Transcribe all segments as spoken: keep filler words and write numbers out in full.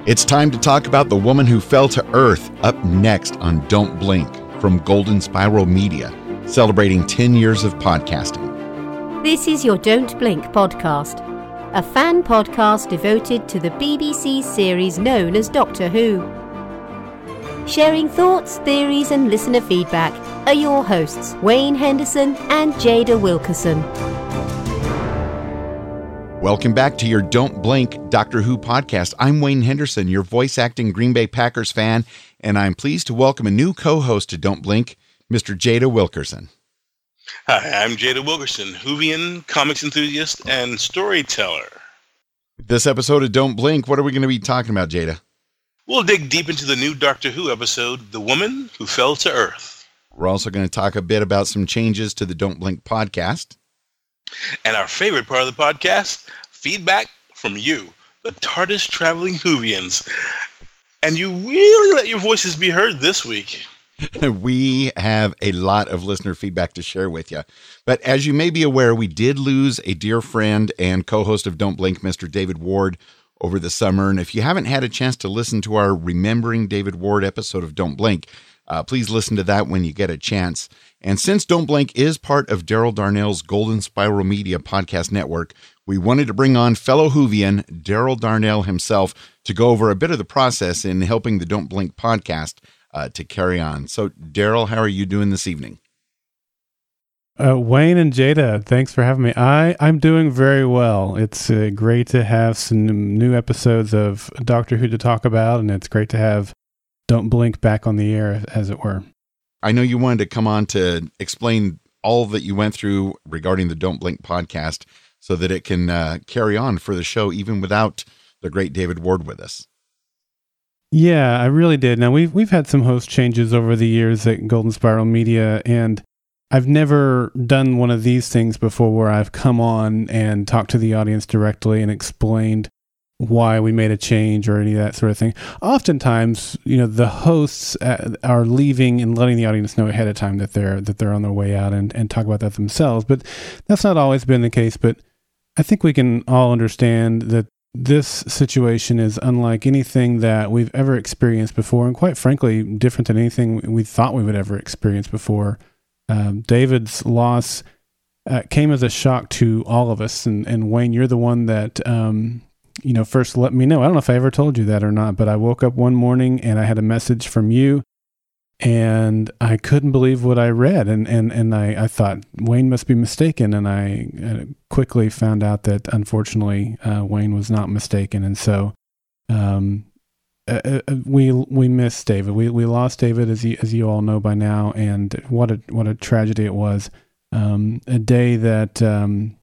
It's time to talk about the woman who fell to earth, up next on Don't Blink from Golden Spiral Media, celebrating ten years of podcasting. This is your Don't Blink podcast, a fan podcast devoted to the B B C series known as Doctor Who. Sharing thoughts, theories and listener feedback are your hosts, Wayne Henderson and Jada Wilkerson. Welcome back to your Don't Blink Doctor Who podcast. I'm Wayne Henderson, your voice-acting Green Bay Packers fan, and I'm pleased to welcome a new co-host to Don't Blink, Mister Jada Wilkerson. Hi, I'm Jada Wilkerson, Whovian, comics enthusiast, and storyteller. This episode of Don't Blink, what are we going to be talking about, Jada? We'll dig deep into the new Doctor Who episode, The Woman Who Fell to Earth. We're also going to talk a bit about some changes to the Don't Blink podcast. And our favorite part of the podcast, feedback from you, the TARDIS traveling Whovians. And you really let your voices be heard this week. We have a lot of listener feedback to share with you. But as you may be aware, we did lose a dear friend and co-host of Don't Blink, Mister David Ward, over the summer. And if you haven't had a chance to listen to our Remembering David Ward episode of Don't Blink, uh, please listen to that when you get a chance. And since Don't Blink is part of Daryl Darnell's Golden Spiral Media podcast network, we wanted to bring on fellow Whovian Daryl Darnell himself to go over a bit of the process in helping the Don't Blink podcast uh, to carry on. So, Daryl, how are you doing this evening? Uh, Wayne and Jada, thanks for having me. I, I'm doing very well. It's uh, great to have some new episodes of Doctor Who to talk about, and it's great to have Don't Blink back on the air, as it were. I know you wanted to come on to explain all that you went through regarding the Don't Blink podcast so that it can uh, carry on for the show, even without the great David Ward with us. Yeah, I really did. Now, we've, we've had some host changes over the years at Golden Spiral Media, and I've never done one of these things before where I've come on and talked to the audience directly and explained why we made a change or any of that sort of thing. Oftentimes, you know, the hosts are leaving and letting the audience know ahead of time that they're that they're on their way out and, and talk about that themselves. But that's not always been the case. But I think we can all understand that this situation is unlike anything that we've ever experienced before, and quite frankly, different than anything we thought we would ever experience before. Um, David's loss uh, came as a shock to all of us. And, and Wayne, you're the one that... Um, you know, first let me know. I don't know if I ever told you that or not, but I woke up one morning and I had a message from you and I couldn't believe what I read. And, and, and I, I thought Wayne must be mistaken. And I uh, quickly found out that unfortunately, uh, Wayne was not mistaken. And so, um, uh, uh, we, we missed David. We, we lost David, as you, as you all know by now. And what a, what a tragedy it was. Um, a day that, um,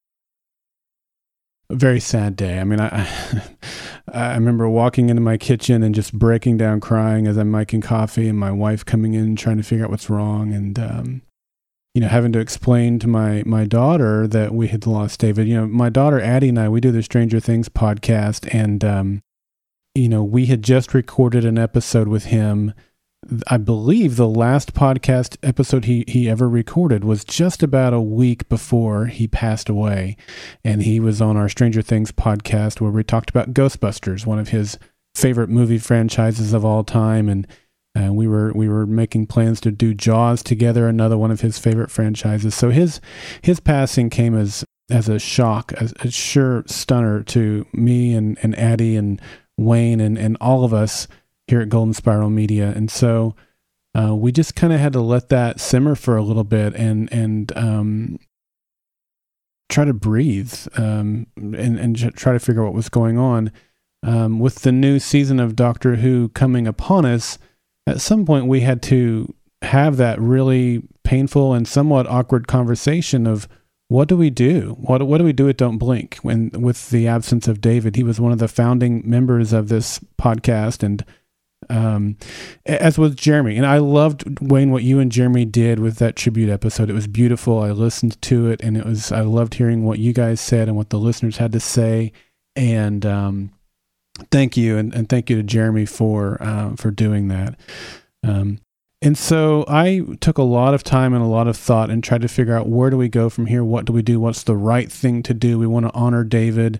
A very sad day. I mean, I I remember walking into my kitchen and just breaking down crying as I'm making coffee, and my wife coming in trying to figure out what's wrong, and um, you know, having to explain to my my daughter that we had lost David. You know, my daughter Addie and I, we do the Stranger Things podcast, and um, you know, we had just recorded an episode with him. I believe the last podcast episode he, he ever recorded was just about a week before he passed away. And he was on our Stranger Things podcast where we talked about Ghostbusters, one of his favorite movie franchises of all time. And uh, we were we were making plans to do Jaws together, another one of his favorite franchises. So his his passing came as as a shock, as a sure stunner to me and, and Addie and Wayne and, and all of us here at Golden Spiral Media. And so uh, we just kind of had to let that simmer for a little bit and and um, try to breathe um, and, and try to figure out what was going on. Um, with the new season of Doctor Who coming upon us, at some point we had to have that really painful and somewhat awkward conversation of what do we do? What what do we do at Don't Blink when with the absence of David? He was one of the founding members of this podcast, and um, as was Jeremy. And I loved, Wayne, what you and Jeremy did with that tribute episode. It was beautiful. I listened to it, and it was I loved hearing what you guys said and what the listeners had to say. And um, thank you, and, and thank you to Jeremy for uh, for doing that. Um, And so I took a lot of time and a lot of thought and tried to figure out where do we go from here? What do we do? What's the right thing to do? We want to honor David.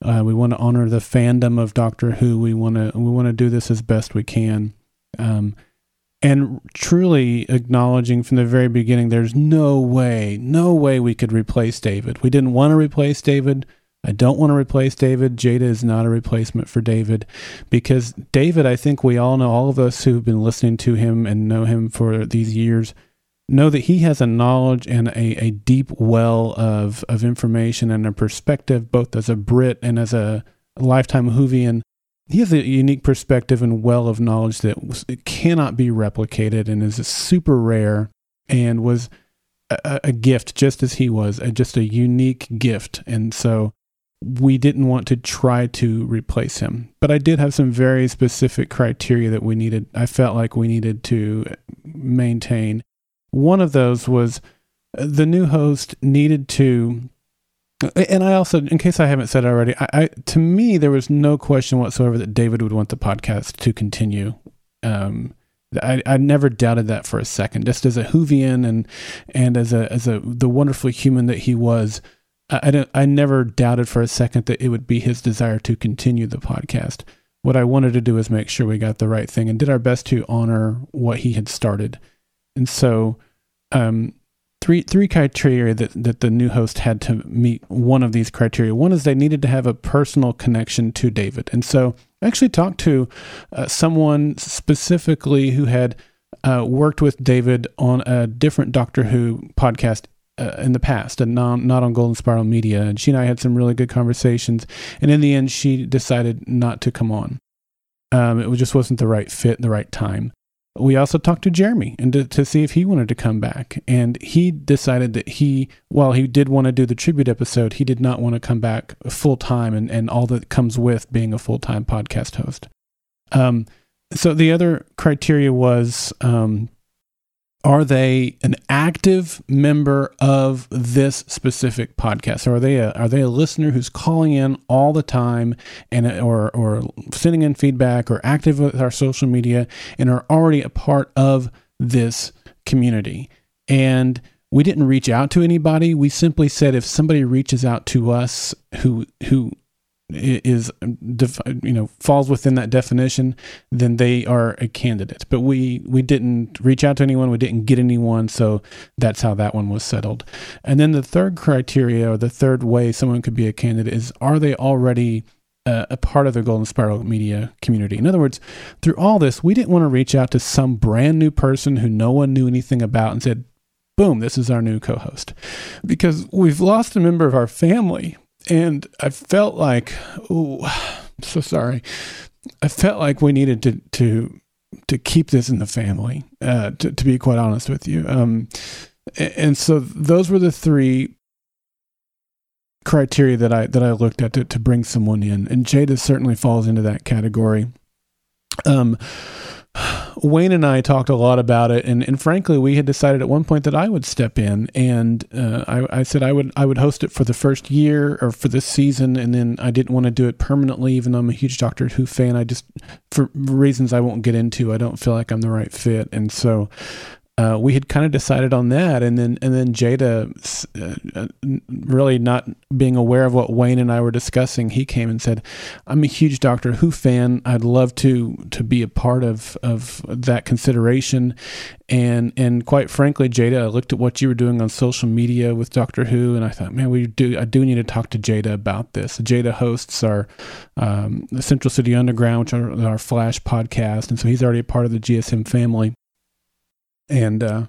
Uh, we want to honor the fandom of Doctor Who. We want to we want to do this as best we can. Um, and truly acknowledging from the very beginning, there's no way, no way we could replace David. We didn't want to replace David. I don't want to replace David. Jada is not a replacement for David, because David, I think we all know, all of us who've been listening to him and know him for these years, know that he has a knowledge and a, a deep well of, of information and a perspective, both as a Brit and as a lifetime Whovian. He has a unique perspective and well of knowledge that it cannot be replicated and is super rare, and was a, a gift, just as he was, a, just a unique gift. And so we didn't want to try to replace him. But I did have some very specific criteria that we needed, I felt like we needed to maintain. One of those was the new host needed to, and I also, in case I haven't said it already, I, I to me, there was no question whatsoever that David would want the podcast to continue. Um, I, I never doubted that for a second. Just as a Whovian and and as a as a the wonderful human that he was, I I, don't, I never doubted for a second that it would be his desire to continue the podcast. What I wanted to do is make sure we got the right thing and did our best to honor what he had started. And so, um, three three criteria that, that the new host had to meet. One of these criteria. One is they needed to have a personal connection to David. And so I actually talked to uh, someone specifically who had uh, worked with David on a different Doctor Who podcast uh, in the past, and not, not on Golden Spiral Media. And she and I had some really good conversations. And in the end, she decided not to come on. Um, it just wasn't the right fit, the right time. We also talked to Jeremy and to, to see if he wanted to come back. And he decided that he, while he did want to do the tribute episode, he did not want to come back full time and, and all that comes with being a full-time podcast host. Um, so the other criteria was, um, are they an active member of this specific podcast? Or are they a, are they a listener who's calling in all the time and or or sending in feedback or active with our social media and are already a part of this community? And we didn't reach out to anybody. We simply said if somebody reaches out to us who who is, you know, falls within that definition, then they are a candidate. But we, we didn't reach out to anyone. We didn't get anyone. So that's how that one was settled. And then the third criteria, or the third way someone could be a candidate, is are they already uh, a part of the Golden Spiral Media community? In other words, through all this, we didn't want to reach out to some brand new person who no one knew anything about and said, boom, this is our new co-host. Because we've lost a member of our family. And I felt like, oh, I'm so sorry. I felt like we needed to to to keep this in the family, uh, to, to be quite honest with you. Um, and so those were the three criteria that I that I looked at to, to bring someone in. And Jada certainly falls into that category. Um, Wayne and I talked a lot about it, and, and frankly, we had decided at one point that I would step in, and uh, I, I said I would I would host it for the first year or for this season, and then I didn't want to do it permanently, even though I'm a huge Doctor Who fan. I just, for reasons I won't get into, I don't feel like I'm the right fit, and so uh, we had kind of decided on that, and then and then Jada, uh, really not being aware of what Wayne and I were discussing, he came and said, "I'm a huge Doctor Who fan. I'd love to to be a part of of that consideration." And and quite frankly, Jada, I looked at what you were doing on social media with Doctor Who, and I thought, man, we do I do need to talk to Jada about this. Jada hosts our um, the Central City Underground, which are our Flash podcast, and so he's already a part of the G S M family. And uh,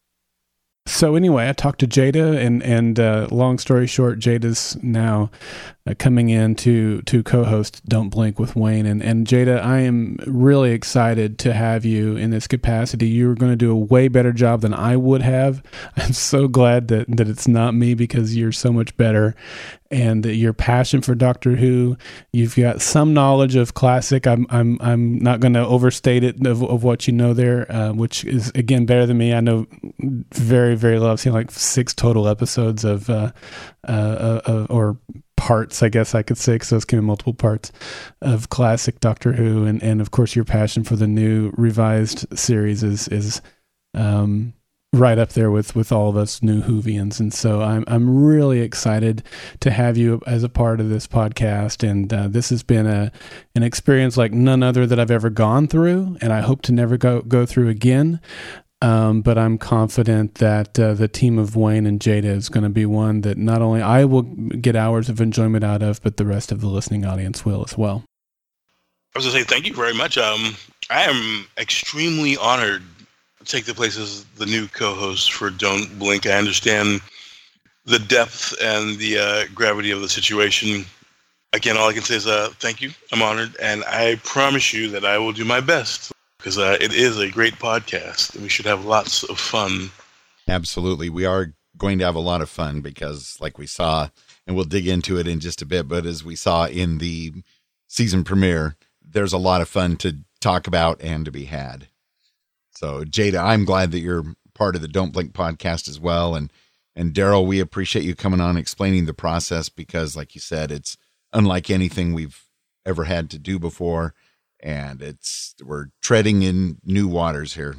so anyway, I talked to Jada, and and uh, long story short, Jada's now uh, coming in to to co-host Don't Blink with Wayne. And, and Jada, I am really excited to have you in this capacity. You're going to do a way better job than I would have. I'm so glad that, that it's not me, because you're so much better. And your passion for Doctor Who, you've got some knowledge of classic. I'm I'm I'm not going to overstate it of, of what you know there, uh, which is again better than me. I know very very little. I've seen like six total episodes of, uh, uh, uh, or parts, I guess I could say, because those came in multiple parts of classic Doctor Who, and and of course your passion for the new revised series is is um right up there with, with all of us new Whovians. And so I'm I'm really excited to have you as a part of this podcast. And uh, this has been a an experience like none other that I've ever gone through, and I hope to never go, go through again. Um, but I'm confident that uh, the team of Wayne and Jada is going to be one that not only I will get hours of enjoyment out of, but the rest of the listening audience will as well. I was going to say thank you very much. Um, I am extremely honored to take the place as the new co-host for Don't Blink. I understand the depth and the uh, gravity of the situation. Again, all I can say is uh, thank you. I'm honored, and I promise you that I will do my best. Because uh, it is a great podcast, and we should have lots of fun. Absolutely. We are going to have a lot of fun because, like we saw, and we'll dig into it in just a bit, but as we saw in the season premiere, there's a lot of fun to talk about and to be had. So, Jada, I'm glad that you're part of the Don't Blink podcast as well. And, and Daryl, we appreciate you coming on and explaining the process because, like you said, it's unlike anything we've ever had to do before. And it's we're treading in new waters here.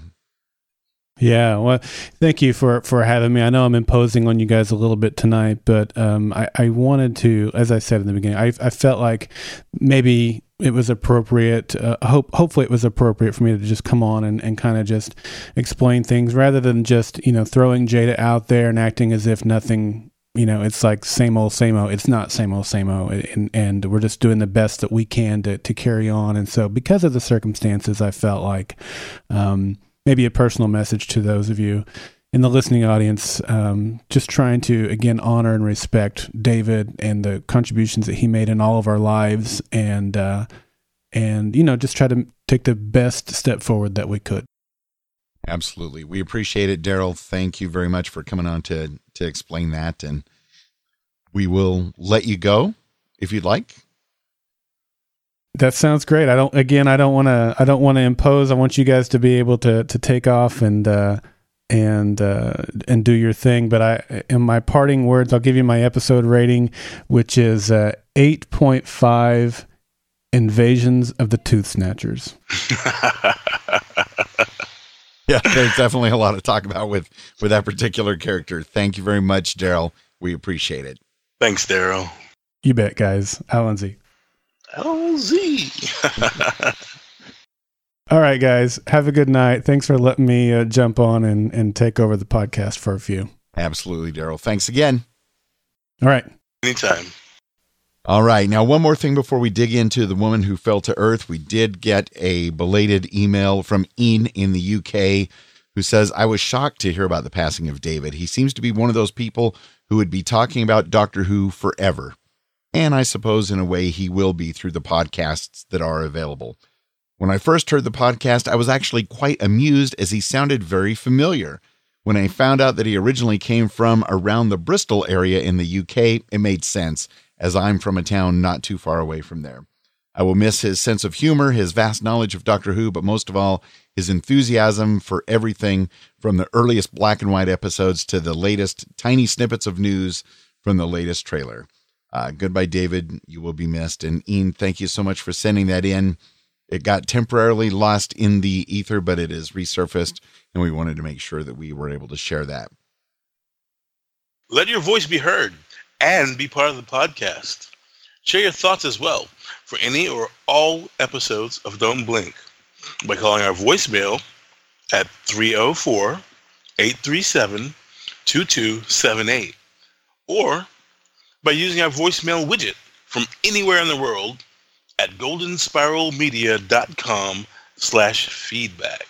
Yeah, well, thank you for, for having me. I know I'm imposing on you guys a little bit tonight, but um, I, I wanted to, as I said in the beginning, I, I felt like maybe it was appropriate. Uh, hope hopefully it was appropriate for me to just come on and, and kind of just explain things rather than just you know throwing Jada out there and acting as if nothing. You know, it's like same old, same old. It's not same old, same old. And, and we're just doing the best that we can to, to carry on. And so because of the circumstances, I felt like um, maybe a personal message to those of you in the listening audience, um, just trying to, again, honor and respect David and the contributions that he made in all of our lives. And, uh, and you know, just try to take the best step forward that we could. Absolutely. We appreciate it, Daryl. Thank you very much for coming on to, to explain that. And we will let you go if you'd like. That sounds great. I don't, again, I don't want to, I don't want to impose. I want you guys to be able to, to take off and, uh, and, uh, and do your thing. But I, in my parting words, I'll give you my episode rating, which is, uh, eight point five Invasions of the Tooth Snatchers. Yeah, there's definitely a lot to talk about with, with that particular character. Thank you very much, Daryl. We appreciate it. Thanks, Daryl. You bet, guys. Al and Z. L Z. All right, guys. Have a good night. Thanks for letting me uh, jump on and, and take over the podcast for a few. Absolutely, Daryl. Thanks again. All right. Anytime. All right. Now, one more thing before we dig into The Woman Who Fell to Earth. We did get a belated email from Ian in the U K who says, I was shocked to hear about the passing of David. He seems to be one of those people who would be talking about Doctor Who forever. And I suppose in a way he will be through the podcasts that are available. When I first heard the podcast, I was actually quite amused as he sounded very familiar. When I found out that he originally came from around the Bristol area in the U K, it made sense, as I'm from a town not too far away from there. I will miss his sense of humor, his vast knowledge of Doctor Who, but most of all, his enthusiasm for everything from the earliest black and white episodes to the latest tiny snippets of news from the latest trailer. Uh, goodbye, David. You will be missed. And Ian, thank you so much for sending that in. It got temporarily lost in the ether, but it is resurfaced, and we wanted to make sure that we were able to share that. Let your voice be heard and be part of the podcast. Share your thoughts as well for any or all episodes of Don't Blink by calling our voicemail at three oh four, eight three seven, two two seven eight or by using our voicemail widget from anywhere in the world at goldenspiralmedia.com slash feedback.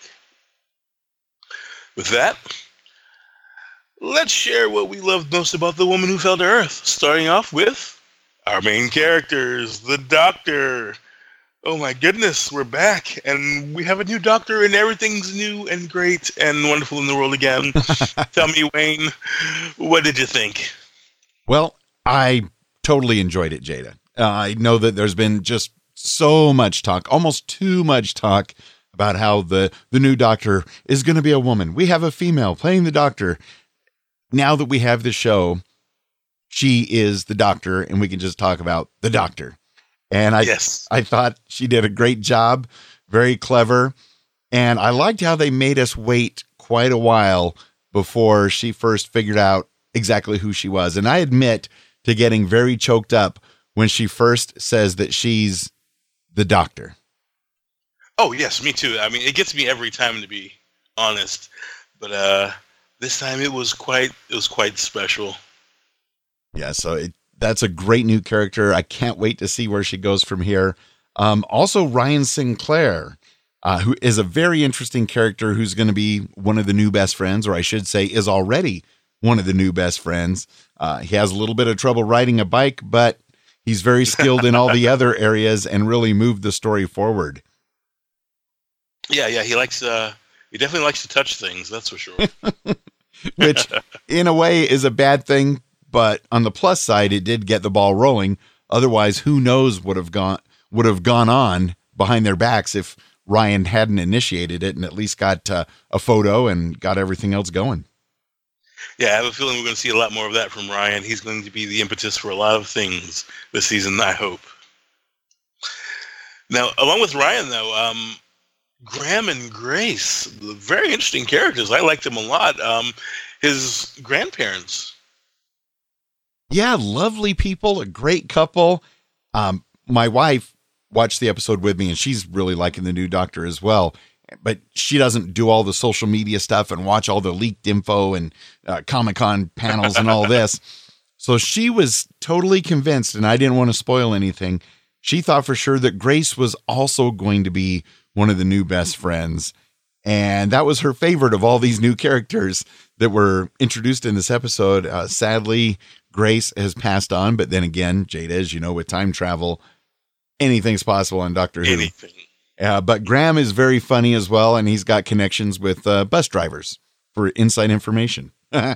With that, let's share what we loved most about The Woman Who Fell to Earth, starting off with our main characters, the Doctor. Oh my goodness, we're back, and we have a new Doctor, and everything's new and great and wonderful in the world again. Tell me, Wayne, what did you think? Well, I totally enjoyed it, Jada. Uh, I know that there's been just so much talk, almost too much talk, about how the, the new Doctor is going to be a woman. We have a female playing the Doctor. Now that we have the show, she is the Doctor, and we can just talk about the Doctor. And I, yes. I thought she did a great job, very clever. And I liked how they made us wait quite a while before she first figured out exactly who she was. And I admit to getting very choked up when she first says that she's the doctor. Oh, yes, me too. I mean, it gets me every time, to be honest. But uh, this time it was quite it was quite special. Yeah, so it, that's a great new character. I can't wait to see where she goes from here. Um, also, Ryan Sinclair, uh, who is a very interesting character who's going to be one of the new best friends, or I should say is already one of the new best friends. Uh, he has a little bit of trouble riding a bike, but he's very skilled in all the other areas and really moved the story forward. Yeah, yeah, he likes, uh, he definitely likes to touch things, that's for sure. Which, in a way, is a bad thing, but on the plus side, it did get the ball rolling. Otherwise, who knows what have gone would have gone on behind their backs if Ryan hadn't initiated it and at least got uh, a photo and got everything else going. Yeah, I have a feeling we're going to see a lot more of that from Ryan. He's going to be the impetus for a lot of things this season, I hope. Now, along with Ryan, though, um, Graham and Grace, very interesting characters. I liked them a lot. Um, his grandparents. Yeah, lovely people, a great couple. Um, my wife watched the episode with me, and she's really liking the new Doctor as well. But she doesn't do all the social media stuff and watch all the leaked info and uh, Comic-Con panels and all this. So she was totally convinced, and I didn't want to spoil anything. She thought for sure that Grace was also going to be one of the new best friends. And that was her favorite of all these new characters that were introduced in this episode. Uh, sadly, Grace has passed on. But then again, Jada, as you know, with time travel, anything's possible on Doctor Who. Anything. Uh, but Graham is very funny as well, and he's got connections with uh, bus drivers for inside information. Okay.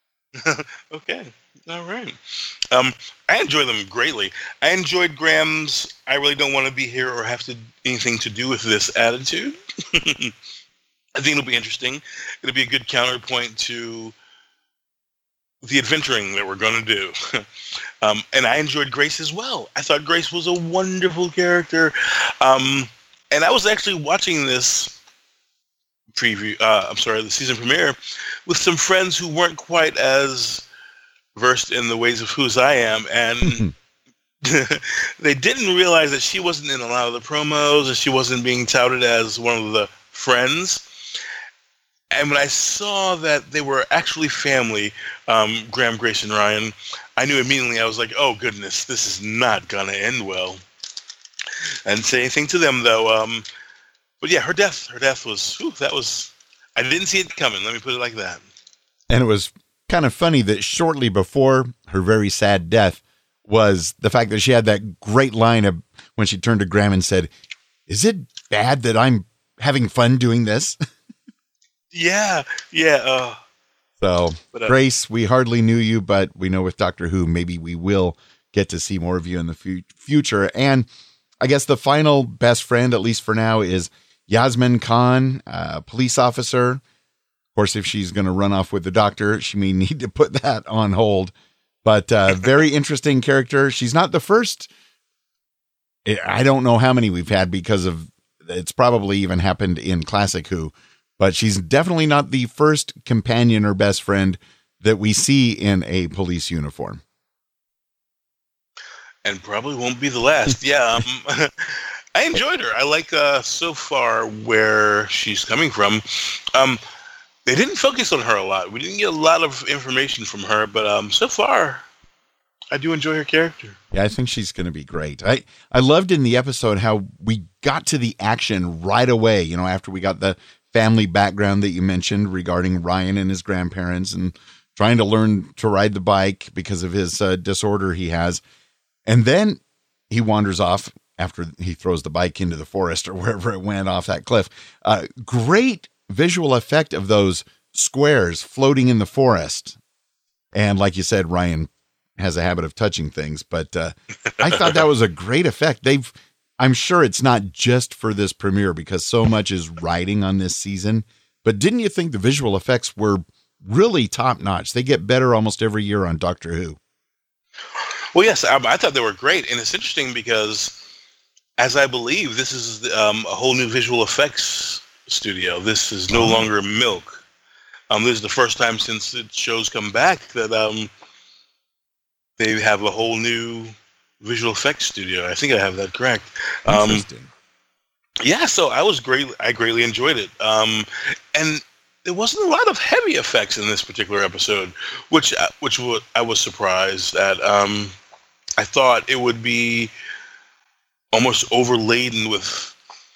All right. Um, I enjoy them greatly. I enjoyed Graham's I really don't want to be here or have to anything to do with this attitude. I think it'll be interesting. It'll be a good counterpoint to the adventuring that we're going to do. um, and I enjoyed Grace as well. I thought Grace was a wonderful character. Um, and I was actually watching this preview, uh, I'm sorry, the season premiere with some friends who weren't quite as versed in the ways of Who as I am. And they didn't realize that she wasn't in a lot of the promos and she wasn't being touted as one of the friends. And when I saw that they were actually family, um, Graham, Grace, and Ryan, I knew immediately. I was like, oh, goodness, this is not going to end well. I didn't say anything to them, though. Um, but yeah, her death, her death was, whew, that was, I didn't see it coming. Let me put it like that. And it was kind of funny that shortly before her very sad death was the fact that she had that great line of when she turned to Graham and said, is it bad that I'm having fun doing this? Yeah, yeah. Uh, so, but, uh, Grace, we hardly knew you, but we know with Doctor Who, maybe we will get to see more of you in the fu- future. And I guess the final best friend, at least for now, is Yasmin Khan, uh, police officer. Of course, if she's going to run off with the Doctor, she may need to put that on hold. But uh, very interesting character. She's not the first. I don't know how many we've had because of it's probably even happened in Classic Who. But she's definitely not the first companion or best friend that we see in a police uniform. And probably won't be the last. Yeah, um, I enjoyed her. I like uh, so far where she's coming from. Um, they didn't focus on her a lot. We didn't get a lot of information from her, but um, so far, I do enjoy her character. Yeah, I think she's going to be great. I, I loved in the episode how we got to the action right away, you know, after we got the family background that you mentioned regarding Ryan and his grandparents and trying to learn to ride the bike because of his uh, disorder he has. And then he wanders off after he throws the bike into the forest or wherever it went off that cliff. Uh, great visual effect of those squares floating in the forest. And like you said, Ryan has a habit of touching things, but uh, I thought that was a great effect. They've, I'm sure it's not just for this premiere because so much is riding on this season, but didn't you think the visual effects were really top notch? They get better almost every year on Doctor Who. Well, yes, I, I thought they were great. And it's interesting because as I believe, this is um, a whole new visual effects studio. This is no longer Milk. Um, this is the first time since the show's come back that um, they have a whole new visual effects studio. I think I have that correct. Um, Interesting. Yeah, so I was great. I greatly enjoyed it, um, and there wasn't a lot of heavy effects in this particular episode, which which w- I was surprised at. Um, I thought it would be almost overladen with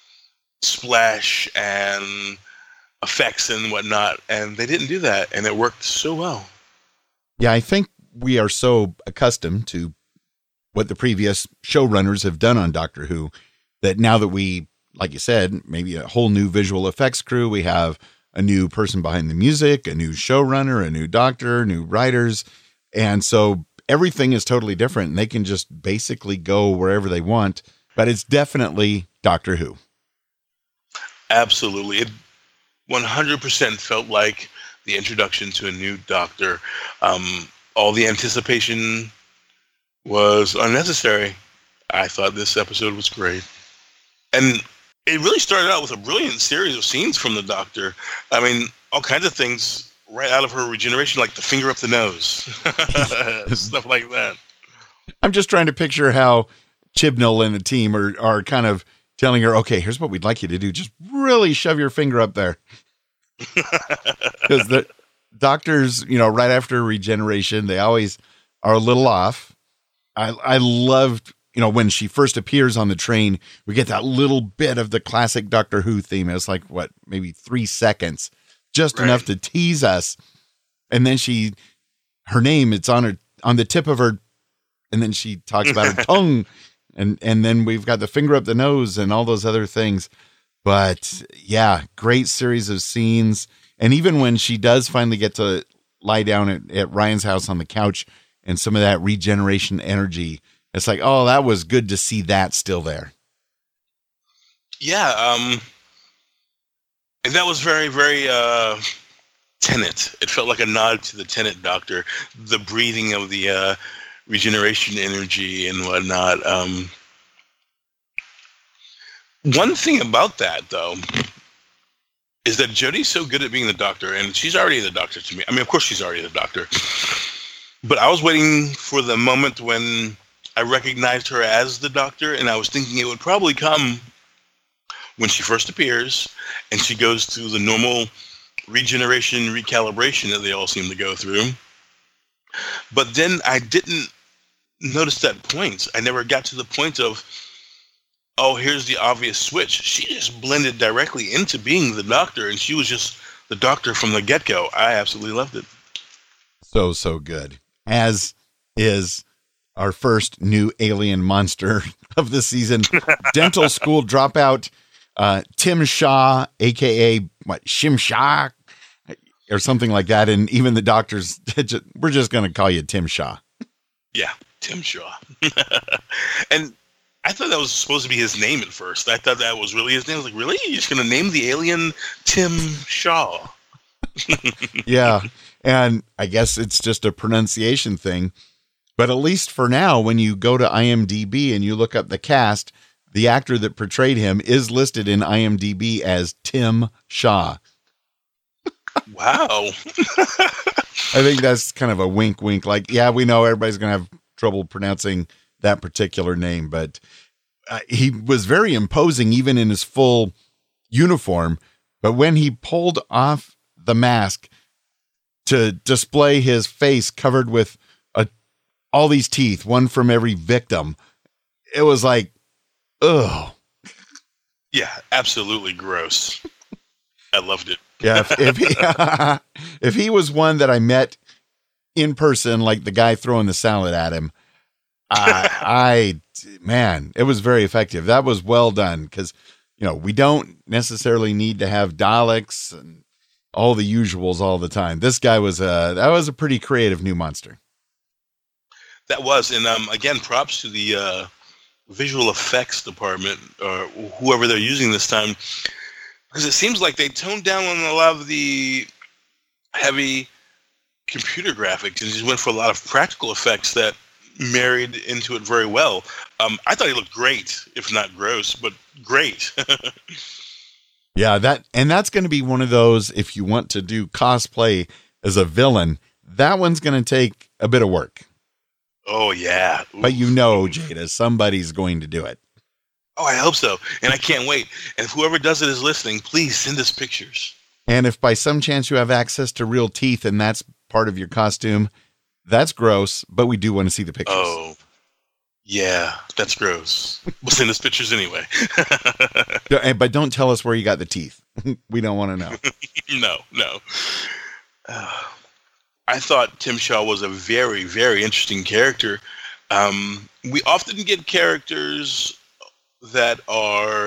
splash and effects and whatnot, and they didn't do that, and it worked so well. Yeah, I think we are so accustomed to what the previous showrunners have done on Doctor Who that now that we, like you said, maybe a whole new visual effects crew, we have a new person behind the music, a new showrunner, a new doctor, new writers, and so everything is totally different, and they can just basically go wherever they want, but it's definitely Doctor Who. Absolutely. It one hundred percent felt like the introduction to a new Doctor. Um, all the anticipation was unnecessary. I thought this episode was great. And it really started out with a brilliant series of scenes from the Doctor. I mean, all kinds of things right out of her regeneration, like the finger up the nose. Stuff like that. I'm just trying to picture how Chibnall and the team are, are kind of telling her, okay, here's what we'd like you to do. Just really shove your finger up there. Because the doctors, you know, right after regeneration, they always are a little off. I, I loved, you know, when she first appears on the train, we get that little bit of the classic Doctor Who theme. It's like, what, maybe three seconds, just right. enough to tease us. And then she, her name, it's on her, on the tip of her, and then she talks about her tongue. And and then we've got the finger up the nose and all those other things. But yeah, great series of scenes. And even when she does finally get to lie down at, at Ryan's house on the couch and some of that regeneration energy, it's like, oh, that was good to see that still there. Yeah. Um, and that was very, very uh, Tenet. It felt like a nod to the Tenet Doctor, the breathing of the uh, regeneration energy and whatnot. Um, one thing about that, though, is that Jodie's so good at being the Doctor, and she's already the Doctor to me. I mean, of course she's already the Doctor. But I was waiting for the moment when I recognized her as the Doctor, and I was thinking it would probably come when she first appears, and she goes through the normal regeneration, recalibration that they all seem to go through. But then I didn't notice that point. I never got to the point of, oh, here's the obvious switch. She just blended directly into being the Doctor, and she was just the Doctor from the get-go. I absolutely loved it. So, so good. As is our first new alien monster of the season, dental school dropout, uh, Tim Shaw, a k a what, Shim Shah, or something like that. And even the doctors, we're just going to call you Tim Shaw. Yeah, Tim Shaw. And I thought that was supposed to be his name at first. I thought that was really his name. I was like, really? You're just going to name the alien Tim Shaw? Yeah. And I guess it's just a pronunciation thing. But at least for now, when you go to I M D B and you look up the cast, the actor that portrayed him is listed in I M D B as Tim Shaw. Wow. I think that's kind of a wink, wink. Like, yeah, we know everybody's going to have trouble pronouncing that particular name, but uh, he was very imposing even in his full uniform. But when he pulled off the mask to display his face covered with a, all these teeth, one from every victim, it was like, ugh. Yeah, absolutely gross. I loved it. Yeah, if, if, he, if he was one that I met in person, like the guy throwing the salad at him, I, I man, it was very effective. That was well done because, you know, we don't necessarily need to have Daleks and all the usuals all the time. This guy was a that was a pretty creative new monster. That was, and um, again, props to the uh, visual effects department or whoever they're using this time. Because it seems like they toned down on a lot of the heavy computer graphics and just went for a lot of practical effects that married into it very well. Um, I thought he looked great, if not gross, but great. Yeah, that and that's going to be one of those, if you want to do cosplay as a villain, that one's going to take a bit of work. Oh, yeah. Ooh. But you know, Jada, somebody's going to do it. Oh, I hope so. And I can't wait. And if whoever does it is listening, please send us pictures. And if by some chance you have access to real teeth and that's part of your costume, that's gross, but we do want to see the pictures. Oh, yeah, that's gross. We'll send us pictures anyway. But don't tell us where you got the teeth. We don't want to know. No, no. Uh, I thought Tim Shaw was a very, very interesting character. Um, we often get characters that are,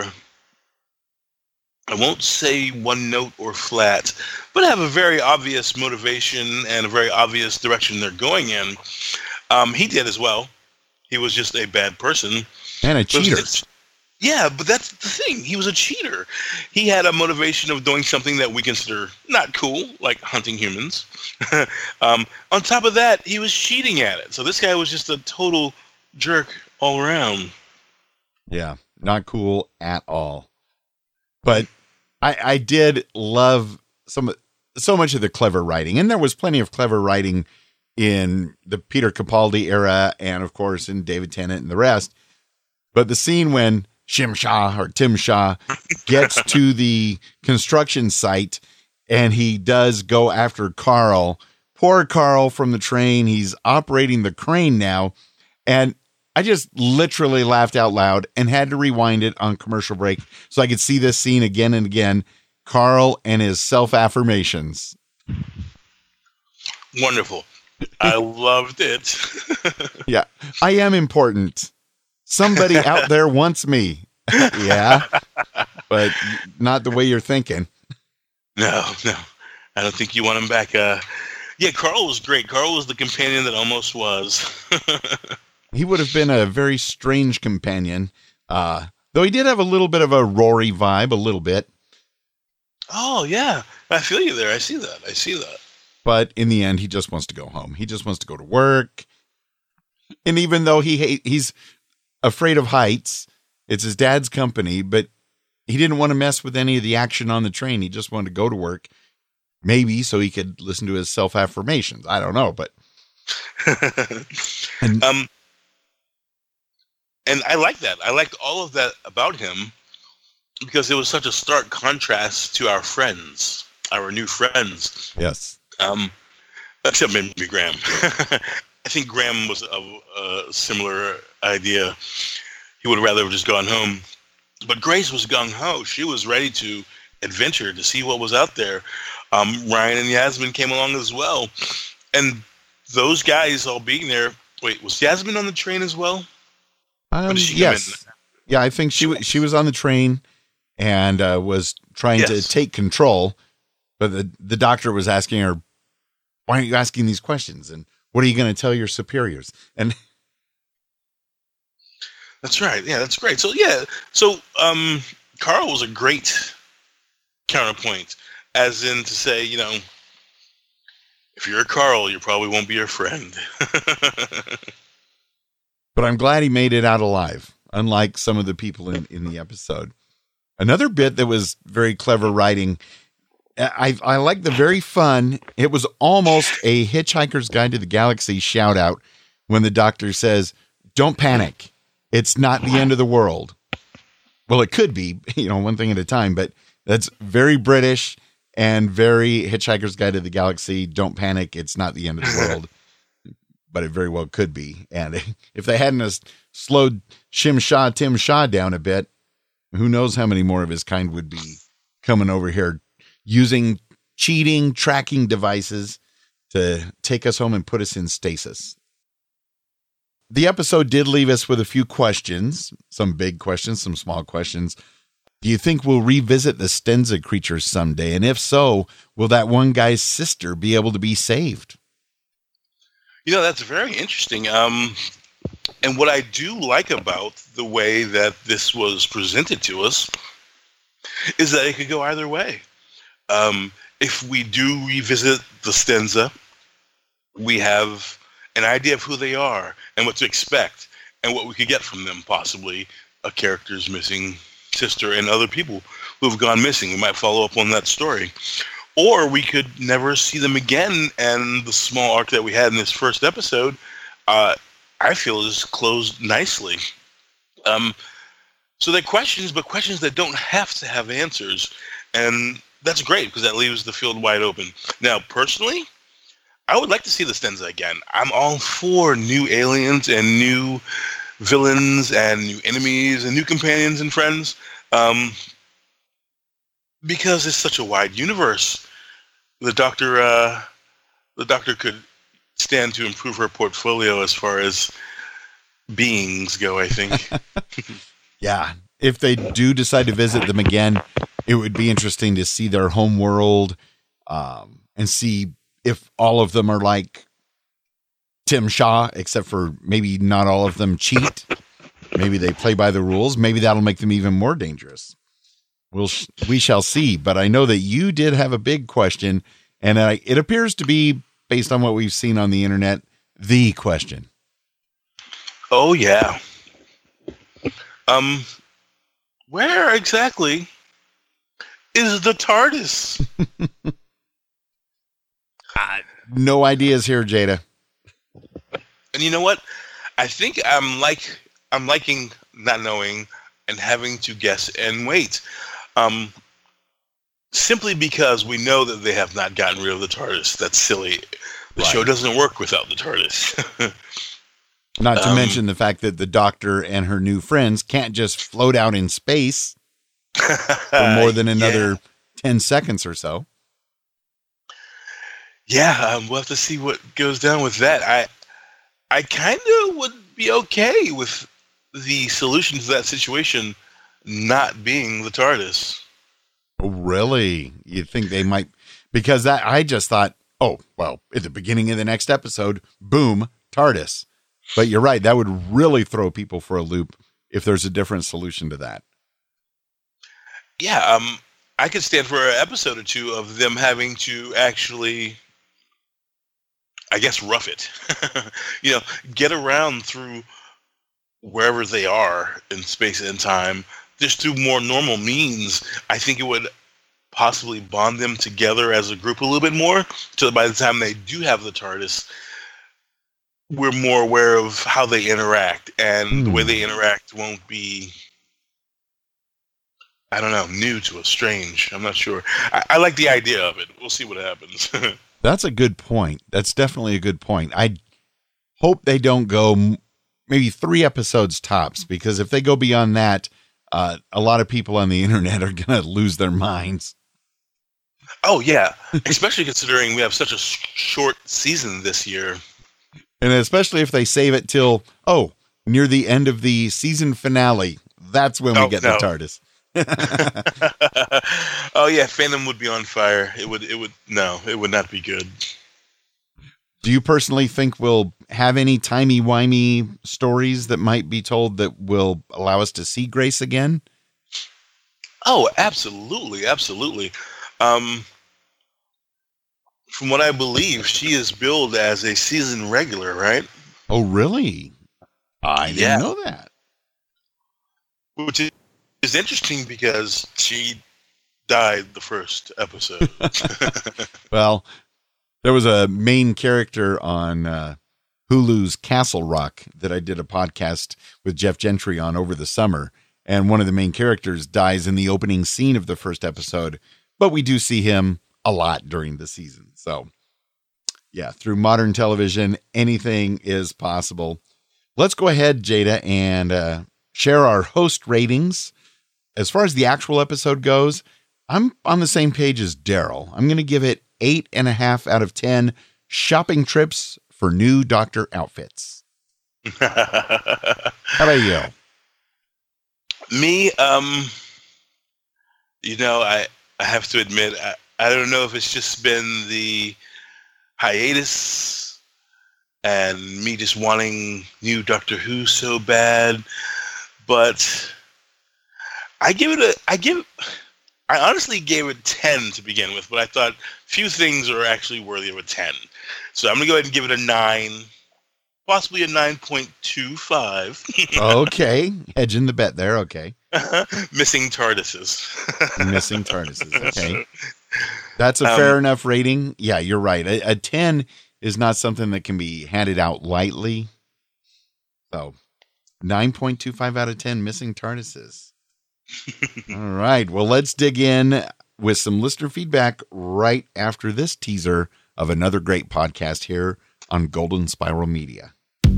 I won't say one note or flat, but have a very obvious motivation and a very obvious direction they're going in. Um, he did as well. He was just a bad person. And a cheater. Yeah, but that's the thing. He was a cheater. He had a motivation of doing something that we consider not cool, like hunting humans. um, on top of that, he was cheating at it. So this guy was just a total jerk all around. Yeah, not cool at all. But I, I did love some so much of the clever writing. And there was plenty of clever writing in the Peter Capaldi era and, of course, in David Tennant and the rest. But the scene when Shim Shaw or Tim Shaw gets to the construction site and he does go after Carl, poor Carl from the train. He's operating the crane now. And I just literally laughed out loud and had to rewind it on commercial break so I could see this scene again and again. Carl and his self-affirmations. Wonderful. I loved it. Yeah, I am important. Somebody out there wants me. Yeah, but not the way you're thinking. No, no. I don't think you want him back. Uh, yeah, Carl was great. Carl was the companion that almost was. He would have been a very strange companion, uh, though he did have a little bit of a Rory vibe, a little bit. Oh, yeah. I feel you there. I see that. I see that. But in the end, he just wants to go home. He just wants to go to work. And even though he hate, he's afraid of heights, it's his dad's company, but he didn't want to mess with any of the action on the train. He just wanted to go to work, maybe so he could listen to his self-affirmations. I don't know, but... and, um, and I like that. I liked all of that about him because it was such a stark contrast to our friends, our new friends. Yes. Um, except maybe Graham. I think Graham was a, a similar idea. He would rather have just gone home. But Grace was gung-ho. She was ready to adventure, to see what was out there. Um, Ryan and Yasmin came along as well. And those guys all being there. Wait, was Yasmin on the train as well? Um, yes. Yeah, I think she, she was on the train and uh, was trying yes. to take control. But the, the doctor was asking her, why aren't you asking these questions? And what are you going to tell your superiors? And that's right. Yeah, that's great. So, yeah. So, um, Carl was a great counterpoint, as in to say, you know, if you're a Carl, you probably won't be your friend. But I'm glad he made it out alive, unlike some of the people in, in the episode. Another bit that was very clever writing, I I like the very fun, it was almost a Hitchhiker's Guide to the Galaxy shout out when the doctor says, don't panic. It's not the end of the world. Well, it could be, you know, one thing at a time, but that's very British and very Hitchhiker's Guide to the Galaxy. Don't panic. It's not the end of the world, but it very well could be. And if they hadn't slowed Shim Shaw, Tim Shaw down a bit, who knows how many more of his kind would be coming over here using cheating tracking devices to take us home and put us in stasis. The episode did leave us with a few questions, some big questions, some small questions. Do you think we'll revisit the Stenza creatures someday? And if so, will that one guy's sister be able to be saved? You know, that's very interesting. Um, and what I do like about the way that this was presented to us is that it could go either way. Um, if we do revisit the Stenza, we have an idea of who they are and what to expect and what we could get from them, possibly a character's missing sister and other people who have gone missing. We might follow up on that story. Or we could never see them again, and the small arc that we had in this first episode, uh, I feel, is closed nicely. Um, so they're questions, but questions that don't have to have answers. And that's great, because that leaves the field wide open. Now, personally, I would like to see the Stenza again. I'm all for new aliens and new villains and new enemies and new companions and friends, um, because it's such a wide universe. The Doctor, uh, the Doctor could stand to improve her portfolio as far as beings go, I think. Yeah. If they do decide to visit them again, it would be interesting to see their home world, um, and see if all of them are like Tim Shaw, except for maybe not all of them cheat. Maybe they play by the rules. Maybe that'll make them even more dangerous. We'll sh- we shall see. But I know that you did have a big question, and uh, it appears to be, based on what we've seen on the internet, the question. Oh, yeah. Um, where exactly is the TARDIS? uh, no ideas here, Jada. And you know what? I think I'm like I'm liking not knowing and having to guess and wait. Um, simply because we know that they have not gotten rid of the TARDIS. That's silly. The Right. show doesn't work without the TARDIS. Not to um, mention the fact that the Doctor and her new friends can't just float out in space for more than another yeah. ten seconds or so. Yeah, um, we'll have to see what goes down with that. I I kind of would be okay with the solution to that situation not being the TARDIS. Oh, really? You think they might? Because that I just thought, oh, well, at the beginning of the next episode, boom, TARDIS. But you're right. That would really throw people for a loop if there's a different solution to that. Yeah, um, I could stand for an episode or two of them having to actually, I guess, rough it. You know, get around through wherever they are in space and time, just through more normal means. I think it would possibly bond them together as a group a little bit more, so that by the time they do have the TARDIS, we're more aware of how they interact, and mm. the way they interact won't be, I don't know, new to us, strange. I'm not sure. I, I like the idea of it. We'll see what happens. That's a good point. That's definitely a good point. I hope they don't go maybe three episodes tops, because if they go beyond that, uh, a lot of people on the internet are going to lose their minds. Oh, yeah. Especially considering we have such a sh- short season this year. And especially if they save it till, oh, near the end of the season finale. That's when oh, we get no. the TARDIS. Oh yeah, Phantom would be on fire. It would, it would, no, it would not be good. Do you personally think we'll have any timey-wimey stories that might be told that will allow us to see Grace again? Oh, absolutely, absolutely. Um, from what I believe, she is billed as a season regular, right? Oh, really? I didn't yeah. know that. Which is, is interesting because she died the first episode. Well, there was a main character on uh, Hulu's Castle Rock that I did a podcast with Jeff Gentry on over the summer. And one of the main characters dies in the opening scene of the first episode. But we do see him a lot during the season. So, yeah, through modern television, anything is possible. Let's go ahead, Jada, and uh, share our host ratings. As far as the actual episode goes, I'm on the same page as Daryl. I'm going to give it eight and a half out of ten shopping trips for new Doctor outfits. How about you? Me, um, you know, I, I have to admit, I, I don't know if it's just been the hiatus and me just wanting new Doctor Who so bad, but I give it a, I give, I honestly gave it ten to begin with, but I thought few things are actually worthy of a ten. So I'm going to go ahead and give it a nine, possibly a nine point two five. Okay. Hedging the bet there. Okay. Missing TARDISes. Missing TARDISes. Okay. That's a Um, fair enough rating. Yeah, you're right. A, a ten is not something that can be handed out lightly. So nine point two five out of ten missing TARDISes. All right. Well, let's dig in with some listener feedback right after this teaser of another great podcast here on Golden Spiral Media.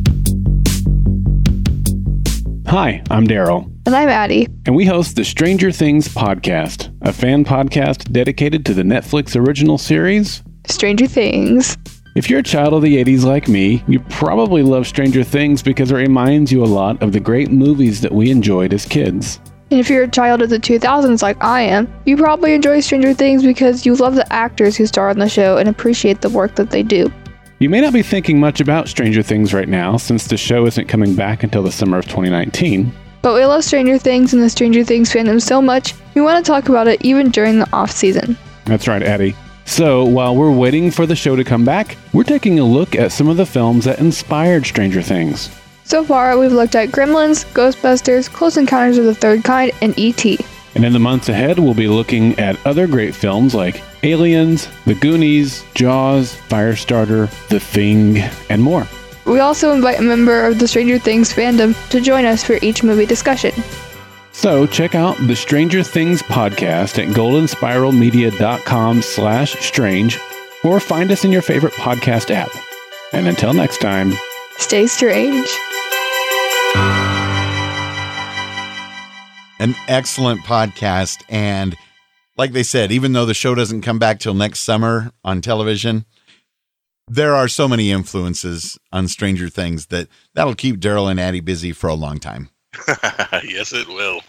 Hi, I'm Daryl. And I'm Addie. And we host the Stranger Things podcast, a fan podcast dedicated to the Netflix original series, Stranger Things. If you're a child of the eighties like me, you probably love Stranger Things because it reminds you a lot of the great movies that we enjoyed as kids. And if you're a child of the two thousands like I am, you probably enjoy Stranger Things because you love the actors who star in the show and appreciate the work that they do. You may not be thinking much about Stranger Things right now since the show isn't coming back until the summer of twenty nineteen. But we love Stranger Things and the Stranger Things fandom so much, we want to talk about it even during the off-season. That's right, Addie. So, while we're waiting for the show to come back, we're taking a look at some of the films that inspired Stranger Things. So far, we've looked at Gremlins, Ghostbusters, Close Encounters of the Third Kind, and E T And in the months ahead, we'll be looking at other great films like Aliens, The Goonies, Jaws, Firestarter, The Thing, and more. We also invite a member of the Stranger Things fandom to join us for each movie discussion. So check out the Stranger Things podcast at goldenspiralmedia.com slash strange or find us in your favorite podcast app. And until next time, stay strange. An excellent podcast. And like they said, even though the show doesn't come back till next summer on television, there are so many influences on Stranger Things that that'll keep Daryl and Addie busy for a long time. Yes, it will.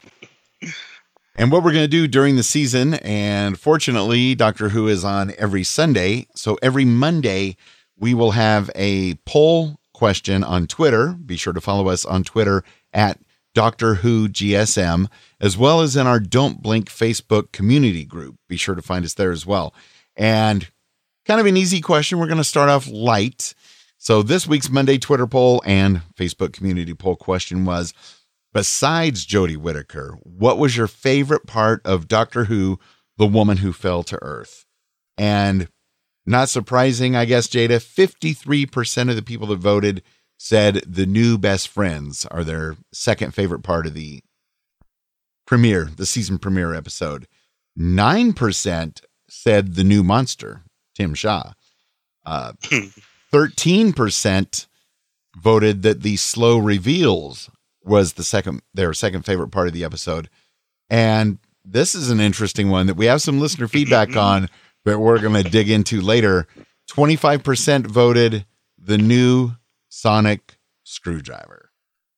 And what we're going to do during the season, and fortunately, Doctor Who is on every Sunday. So every Monday, we will have a poll question on Twitter. Be sure to follow us on Twitter at Doctor Who G S M, as well as in our Don't Blink Facebook community group. Be sure to find us there as well. And kind of an easy question. We're going to start off light. So this week's Monday Twitter poll and Facebook community poll question was, besides Jodie Whittaker, what was your favorite part of Doctor Who, The Woman Who Fell to Earth? And not surprising, I guess, Jada, fifty-three percent of the people that voted said the new best friends are their second favorite part of the premiere, the season premiere episode. nine percent said the new monster, Tim Shaw. Uh, thirteen percent voted that the slow reveals was the second, their second favorite part of the episode. And this is an interesting one that we have some listener feedback on that we're going to dig into later. twenty-five percent voted the new sonic screwdriver.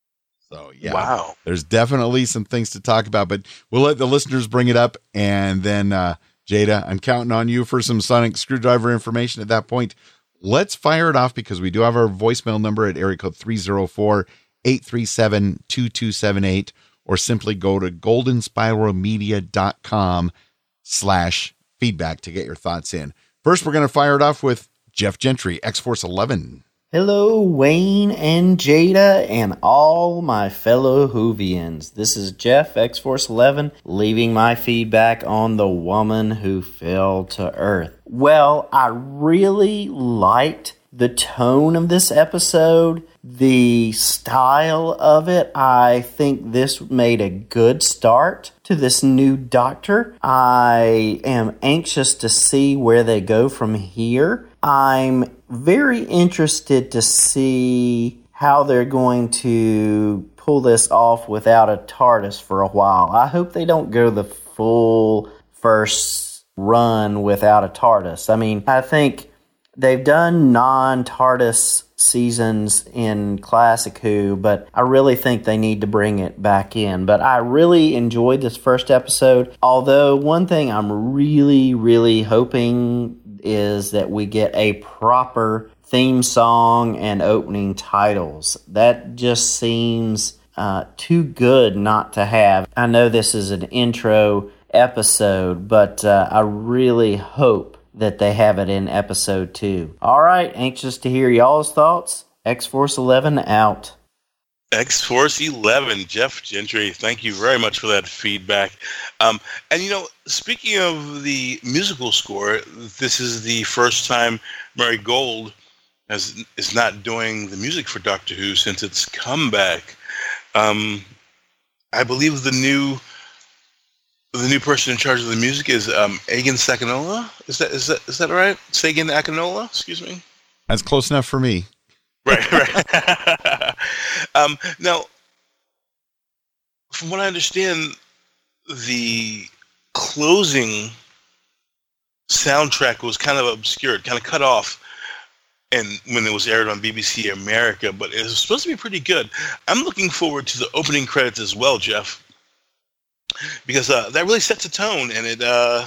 So yeah, wow. There's definitely some things to talk about, but we'll let the listeners bring it up. And then, uh, Jada, I'm counting on you for some sonic screwdriver information at that point. Let's fire it off because we do have our voicemail number at area code three oh four, eight three seven, two two seven eight, or simply go to goldenspiralmedia.com slash feedback to get your thoughts in. First, we're going to fire it off with Jeff Gentry, X-Force eleven. Hello, Wayne and Jada and all my fellow Whovians. This is Jeff, X-Force eleven, leaving my feedback on The Woman Who Fell to Earth. Well, I really liked the tone of this episode, the style of it. I think this made a good start to this new Doctor. I am anxious to see where they go from here. I'm very interested to see how they're going to pull this off without a TARDIS for a while. I hope they don't go the full first run without a TARDIS. I mean, I think they've done non-TARDIS seasons in Classic Who, but I really think they need to bring it back in. But I really enjoyed this first episode, although one thing I'm really, really hoping is that we get a proper theme song and opening titles. That just seems uh, too good not to have. I know this is an intro episode, but uh, I really hope that they have it in episode two. All right, anxious to hear y'all's thoughts. X-Force eleven out. X-Force eleven, Jeff Gentry, thank you very much for that feedback. Um, and, you know, speaking of the musical score, this is the first time Murray Gold has, is not doing the music for Doctor Who since its comeback. Um, I believe the new the new person in charge of the music is um, Egan Sakinola. Is that is that is that right? Sagan Akinola? Excuse me. That's close enough for me. Right, right. um, now, from what I understand, the closing soundtrack was kind of obscured, kind of cut off, and when it was aired on B B C America, but it was supposed to be pretty good. I'm looking forward to the opening credits as well, Jeff, because uh, that really sets a tone, and it, uh,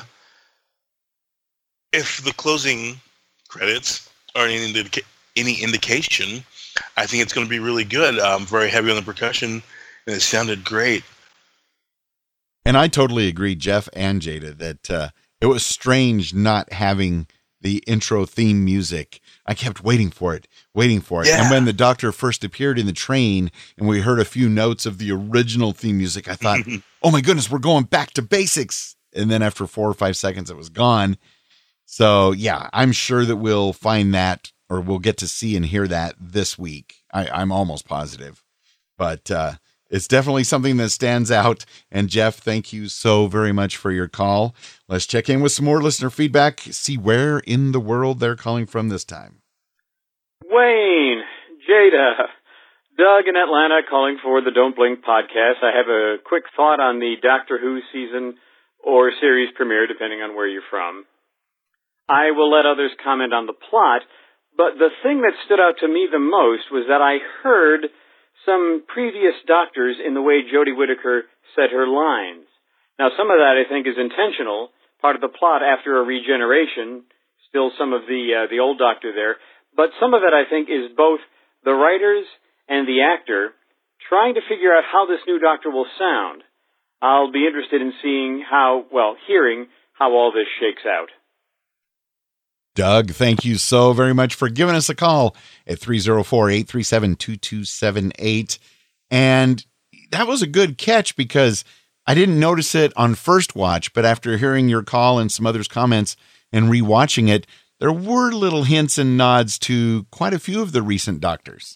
if the closing credits are any indica- any indication, I think it's going to be really good. Um, very heavy on the percussion, and it sounded great. And I totally agree, Jeff and Jada, that uh, it was strange not having the intro theme music. I kept waiting for it, waiting for it. Yeah. And when the Doctor first appeared in the train and we heard a few notes of the original theme music, I thought, oh my goodness, we're going back to basics. And then after four or five seconds, it was gone. So yeah, I'm sure that we'll find that, or we'll get to see and hear that this week. I, I'm almost positive. But uh, it's definitely something that stands out. And Jeff, thank you so very much for your call. Let's check in with some more listener feedback, see where in the world they're calling from this time. Wayne, Jada, Doug in Atlanta calling for the Don't Blink podcast. I have a quick thought on the Doctor Who season or series premiere, depending on where you're from. I will let others comment on the plot, but the thing that stood out to me the most was that I heard some previous doctors in the way Jodie Whittaker said her lines. Now, some of that I think is intentional, part of the plot after a regeneration, still some of the uh, the old Doctor there, but some of it I think is both the writers and the actor trying to figure out how this new Doctor will sound. I'll be interested in seeing how, well, hearing how all this shakes out. Doug, thank you so very much for giving us a call at three oh four, eight three seven, two two seven eight. And that was a good catch because I didn't notice it on first watch, but after hearing your call and some others' comments and rewatching it, there were little hints and nods to quite a few of the recent Doctors.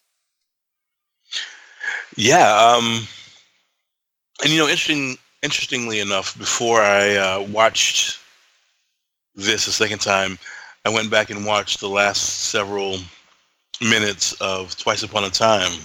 Yeah. Um, and, you know, interesting, interestingly enough, before I uh, watched this a second time, I went back and watched the last several minutes of Twice Upon a Time.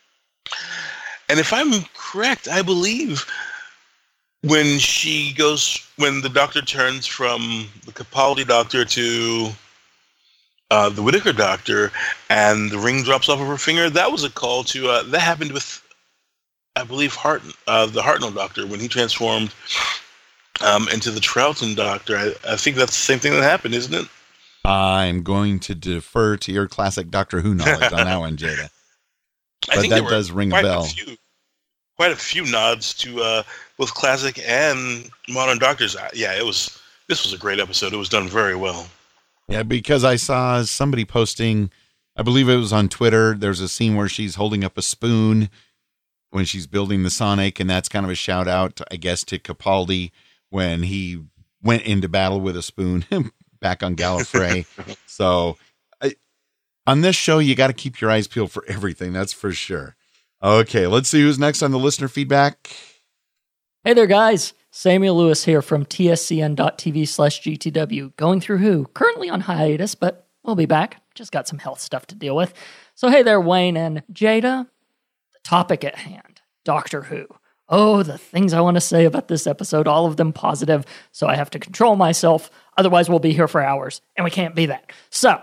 And if I'm correct, I believe when she goes, when the Doctor turns from the Capaldi Doctor to uh, the Whittaker Doctor and the ring drops off of her finger, that was a call to, uh, that happened with, I believe, Hart, uh, the Hartnell Doctor when he transformed um, into the Troughton Doctor. I, I think that's the same thing that happened, isn't it? I'm going to defer to your classic Doctor Who knowledge on that one, Jada. I but think that does ring a bell. A few, quite a few nods to uh, both classic and modern Doctors. Yeah, it was. This was a great episode. It was done very well. Yeah, because I saw somebody posting, I believe it was on Twitter, there's a scene where she's holding up a spoon when she's building the Sonic, and that's kind of a shout out, I guess, to Capaldi when he went into battle with a spoon. Back on Gallifrey. So I, on this show, you got to keep your eyes peeled for everything. That's for sure. Okay, let's see who's next on the listener feedback. Hey there, guys. Samuel Lewis here from tscn.tv slash GTW. Going through Who. Currently on hiatus, but we'll be back. Just got some health stuff to deal with. So hey there, Wayne and Jada. The topic at hand. Doctor Who. Oh, the things I want to say about this episode, all of them positive, so I have to control myself. Otherwise, we'll be here for hours, and we can't be that. So,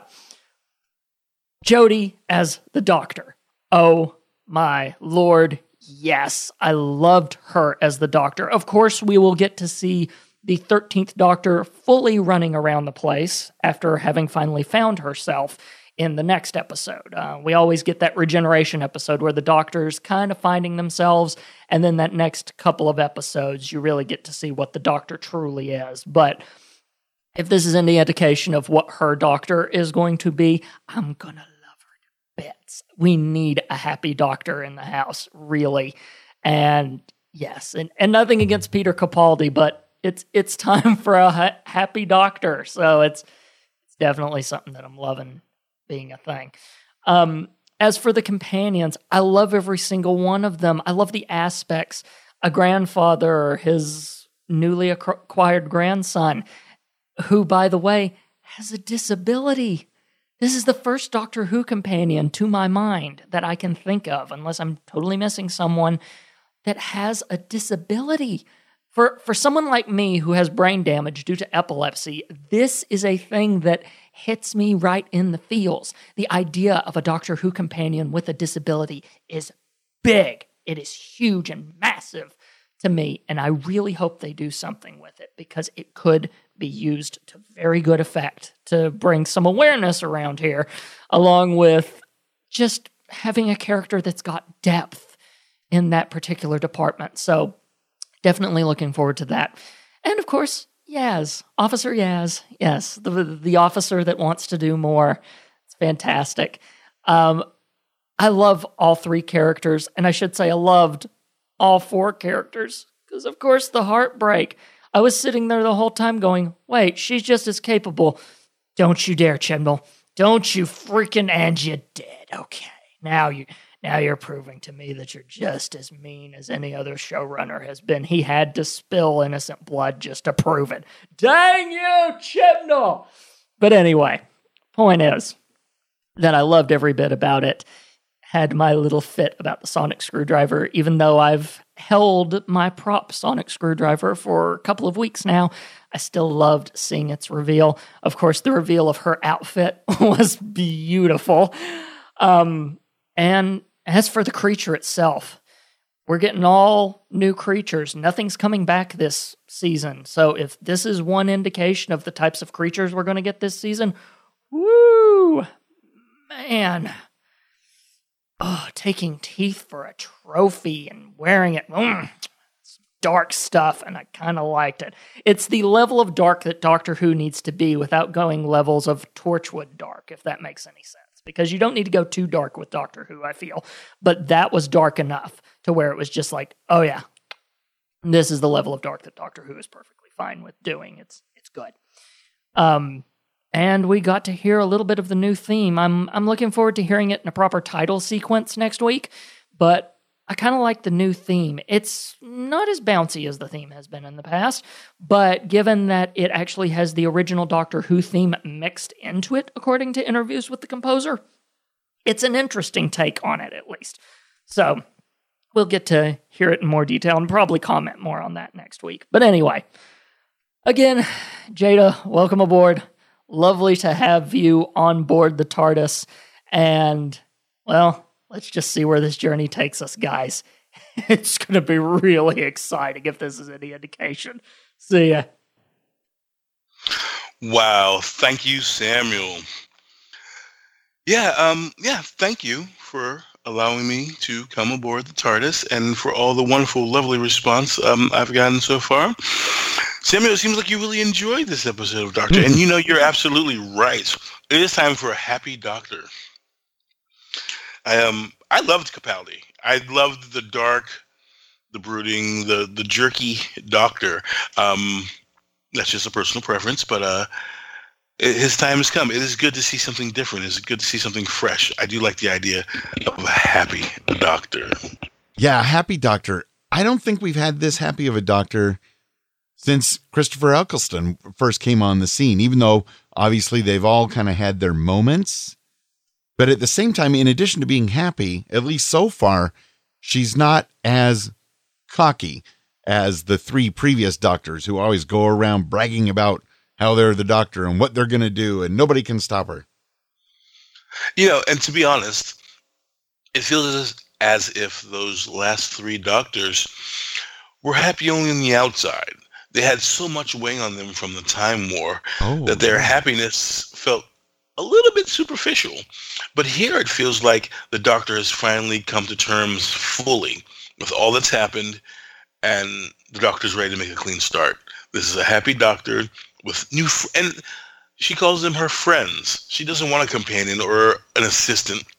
Jodie as the Doctor. Oh, my Lord, yes. I loved her as the Doctor. Of course, we will get to see the thirteenth Doctor fully running around the place after having finally found herself in the next episode. Uh, we always get that regeneration episode where the Doctor's kind of finding themselves, and then that next couple of episodes, you really get to see what the Doctor truly is. But if this is any indication of what her Doctor is going to be, I'm gonna love her to bits. We need a happy doctor in the house, really. And yes, and, and nothing against Peter Capaldi, but it's it's time for a ha- happy doctor. So it's it's definitely something that I'm loving being a thing. Um, as for the companions, I love every single one of them. I love the aspects. A grandfather or his newly acquired grandson, who, by the way, has a disability. This is the first Doctor Who companion, to my mind, that I can think of, unless I'm totally missing someone, that has a disability. For for someone like me who has brain damage due to epilepsy, this is a thing that hits me right in the feels. The idea of a Doctor Who companion with a disability is big. It is huge and massive to me, and I really hope they do something with it, because it could be used to very good effect to bring some awareness around here, along with just having a character that's got depth in that particular department. So definitely looking forward to that. And of course, Yaz, Officer Yaz. Yes, the the officer that wants to do more. It's fantastic. Um, I love all three characters, and I should say I loved all four characters, because of course the heartbreak. I was sitting there the whole time going, wait, she's just as capable. Don't you dare, Chibnall. Don't you freaking, and you did. Okay, now, you, now you're proving to me that you're just as mean as any other showrunner has been. He had to spill innocent blood just to prove it. Dang you, Chibnall! But anyway, point is that I loved every bit about it. Had my little fit about the sonic screwdriver, even though I've held my prop sonic screwdriver for a couple of weeks now. I still loved seeing its reveal. Of course, the reveal of her outfit was beautiful. Um, and as for the creature itself, we're getting all new creatures. Nothing's coming back this season. So if this is one indication of the types of creatures we're going to get this season, woo, man. Oh, taking teeth for a trophy and wearing it. Mm, it's dark stuff, and I kind of liked it. It's the level of dark that Doctor Who needs to be without going levels of Torchwood dark, if that makes any sense. Because you don't need to go too dark with Doctor Who, I feel. But that was dark enough to where it was just like, oh yeah, this is the level of dark that Doctor Who is perfectly fine with doing. It's it's good. Um... And we got to hear a little bit of the new theme. I'm I'm looking forward to hearing it in a proper title sequence next week, but I kind of like the new theme. It's not as bouncy as the theme has been in the past, but given that it actually has the original Doctor Who theme mixed into it, according to interviews with the composer, it's an interesting take on it, at least. So we'll get to hear it in more detail and probably comment more on that next week. But anyway, again, Jada, welcome aboard. Lovely to have you on board the TARDIS, and, well, let's just see where this journey takes us, guys. It's going to be really exciting if this is any indication. See ya. Wow, thank you, Samuel. Yeah, um, yeah, thank you for allowing me to come aboard the TARDIS and for all the wonderful, lovely response um, I've gotten so far. Samuel, it seems like you really enjoyed this episode of Doctor, and you know you're absolutely right. It is time for a happy Doctor. I um I loved Capaldi. I loved the dark, the brooding, the the jerky Doctor. Um, that's just a personal preference, but uh, it, his time has come. It is good to see something different. It's good to see something fresh. I do like the idea of a happy Doctor. Yeah, happy Doctor. I don't think we've had this happy of a Doctor since Christopher Eccleston first came on the scene, even though obviously they've all kind of had their moments. But at the same time, in addition to being happy, at least so far, she's not as cocky as the three previous Doctors who always go around bragging about how they're the Doctor and what they're going to do, and nobody can stop her. You know, and to be honest, it feels as, as if those last three Doctors were happy only on the outside. They had so much weighing on them from the Time War oh. that their happiness felt a little bit superficial. But here it feels like the Doctor has finally come to terms fully with all that's happened, and the Doctor's ready to make a clean start. This is a happy Doctor with new, fr- and she calls them her friends. She doesn't want a companion or an assistant.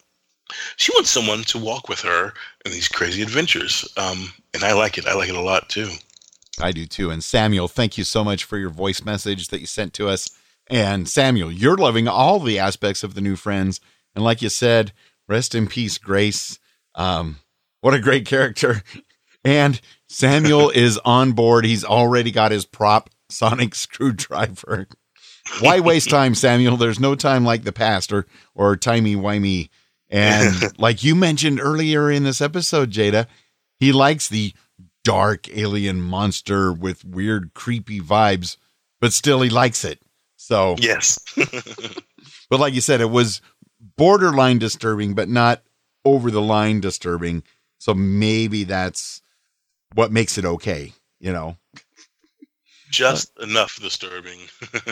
She wants someone to walk with her in these crazy adventures. Um, and I like it. I like it a lot, too. I do, too. And Samuel, thank you so much for your voice message that you sent to us. And Samuel, you're loving all the aspects of the new Friends. And like you said, rest in peace, Grace. Um, what a great character. And Samuel is on board. He's already got his prop sonic screwdriver. Why waste time, Samuel? There's no time like the past or, or timey-wimey. And like you mentioned earlier in this episode, Jada, he likes the dark alien monster with weird, creepy vibes, but still he likes it. So, yes. But like you said, it was borderline disturbing, but not over the line disturbing. So maybe that's what makes it okay, you know? Just enough disturbing.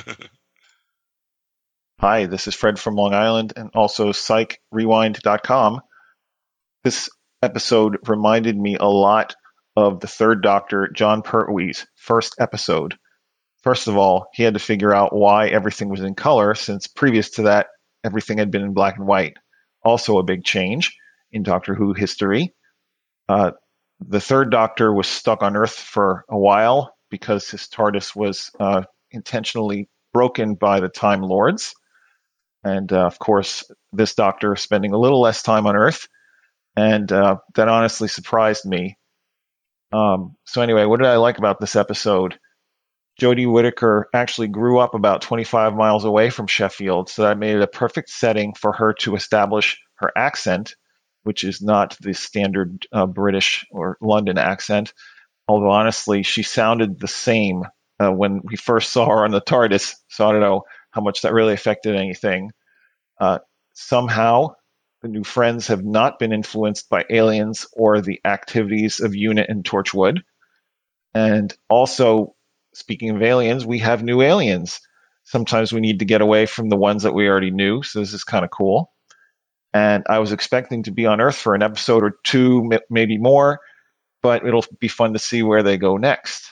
Hi, this is Fred from Long Island and also psych rewind dot com. This episode reminded me a lot of the third Doctor, John Pertwee's first episode. First of all, he had to figure out why everything was in color, since previous to that, everything had been in black and white. Also a big change in Doctor Who history. Uh, the third Doctor was stuck on Earth for a while because his TARDIS was uh, intentionally broken by the Time Lords. And, uh, of course, this Doctor spending a little less time on Earth. And uh, that honestly surprised me. Um, so anyway, what did I like about this episode? Jodie Whittaker actually grew up about twenty-five miles away from Sheffield, so that made it a perfect setting for her to establish her accent, which is not the standard uh, British or London accent. Although, honestly, she sounded the same uh, when we first saw her on the TARDIS, so I don't know how much that really affected anything. Uh, somehow, the new Friends have not been influenced by aliens or the activities of UNIT and Torchwood. And also, speaking of aliens, we have new aliens. Sometimes we need to get away from the ones that we already knew, so this is kind of cool. And I was expecting to be on Earth for an episode or two, maybe more, but it'll be fun to see where they go next.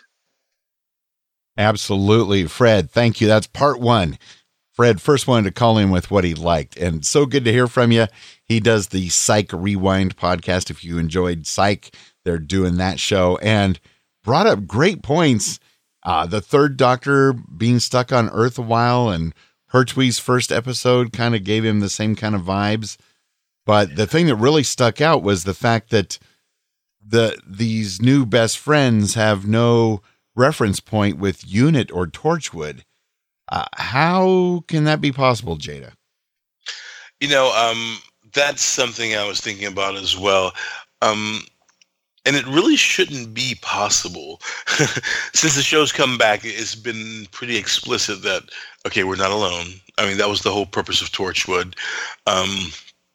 Absolutely. Fred, thank you. That's part one. Fred first wanted to call in with what he liked, and so good to hear from you. He does the Psych Rewind podcast. If you enjoyed Psych, they're doing that show, and brought up great points. Uh, the third Doctor being stuck on Earth a while, and Pertwee's first episode kind of gave him the same kind of vibes. But the thing that really stuck out was the fact that the these new best friends have no reference point with UNIT or Torchwood. Uh, how can that be possible, Jada? You know, um, that's something I was thinking about as well. Um, and it really shouldn't be possible. Since the show's come back, it's been pretty explicit that, okay, we're not alone. I mean, that was the whole purpose of Torchwood. Um,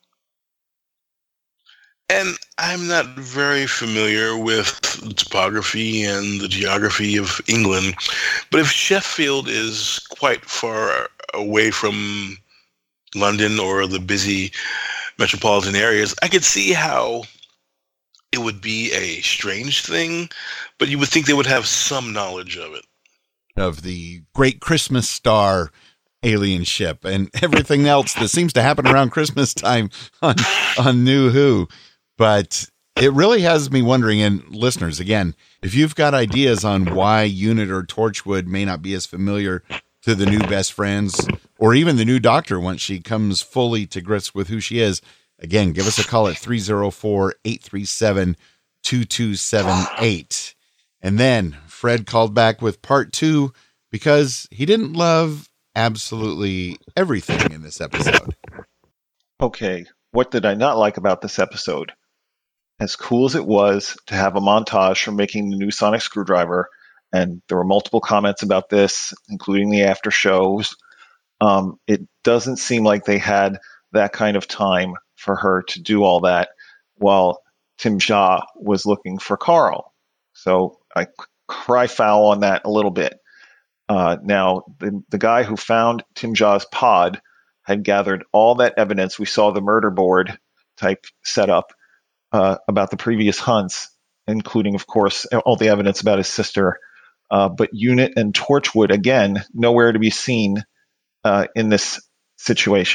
and I'm not very familiar with the topography and the geography of England, but if Sheffield is quite far away from London or the busy metropolitan areas, I could see how it would be a strange thing, but you would think they would have some knowledge of it. Of the Great Christmas Star alien ship and everything else that seems to happen around Christmas time on, on New Who. But it really has me wondering, and listeners, again, if you've got ideas on why UNIT or Torchwood may not be as familiar to the new best friends, or even the new Doctor once she comes fully to grips with who she is, again, give us a call at three oh four, eight three seven, two two seven eight. And then Fred called back with part two because he didn't love absolutely everything in this episode. Okay, what did I not like about this episode? As cool as it was to have a montage from making the new sonic screwdriver, and there were multiple comments about this, including the after shows, um, it doesn't seem like they had that kind of time for her to do all that while Tim Shaw was looking for Carl. So I cry foul on that a little bit. Uh, now, the, the guy who found Tim Shaw's pod had gathered all that evidence. We saw the murder board type setup uh, about the previous hunts, including, of course, all the evidence about his sister. Uh, but UNIT and Torchwood, again, nowhere to be seen uh, in this situation.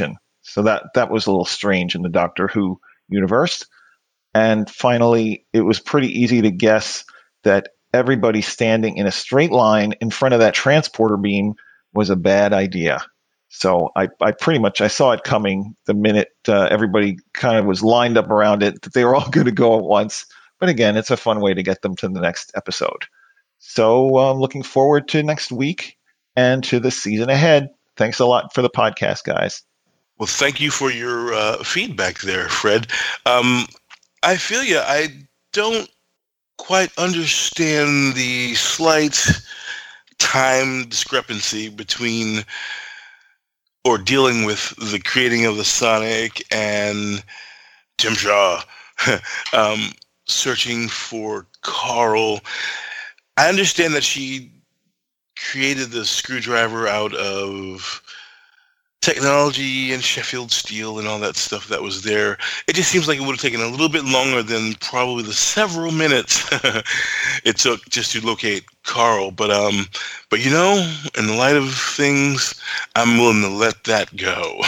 So that, that was a little strange in the Doctor Who universe. And finally, it was pretty easy to guess that everybody standing in a straight line in front of that transporter beam was a bad idea. So I, I pretty much, I saw it coming the minute uh, everybody kind of was lined up around it, that they were all going to go at once. But again, it's a fun way to get them to the next episode. So I'm um, looking forward to next week and to the season ahead. Thanks a lot for the podcast, guys. Well, thank you for your uh, feedback there, Fred. Um, I feel you. I don't quite understand the slight time discrepancy between or dealing with the creating of the Sonic and Tim Shaw um, searching for Carl. I understand that she created the screwdriver out of technology and Sheffield steel and all that stuff that was there. It just seems like it would have taken a little bit longer than probably the several minutes it took just to locate Carl. But um, but you know, in the light of things, I'm willing to let that go.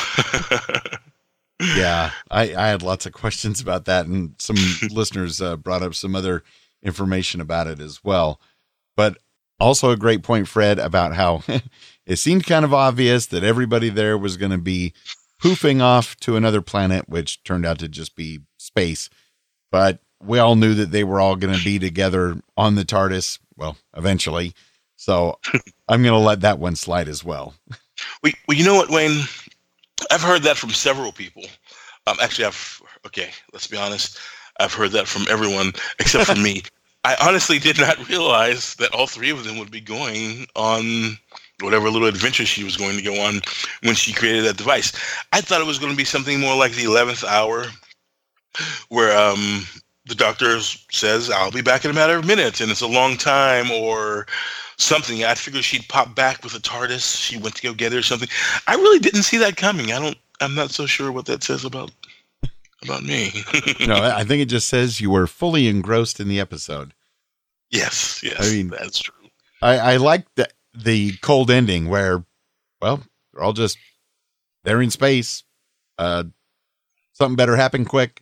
Yeah, I, I had lots of questions about that, and some listeners uh, brought up some other information about it as well. But also a great point, Fred, about how it seemed kind of obvious that everybody there was going to be poofing off to another planet, which turned out to just be space. But we all knew that they were all going to be together on the TARDIS, well, eventually. So I'm going to let that one slide as well. Well, you know what, Wayne? I've heard that from several people. Um, actually, I've, okay, let's be honest. I've heard that from everyone except for me. I honestly did not realize that all three of them would be going on whatever little adventure she was going to go on when she created that device. I thought it was going to be something more like the eleventh hour, where um, the Doctor says, I'll be back in a matter of minutes, and it's a long time, or something. I figured she'd pop back with a TARDIS. She went to go get it or something. I really didn't see that coming. I don't, I'm not so sure what that says about about me. No, I think it just says you were fully engrossed in the episode. Yes, yes, I mean, that's true. I, I like the, the cold ending where, well, they're all just, they're in space. Uh, something better happen quick.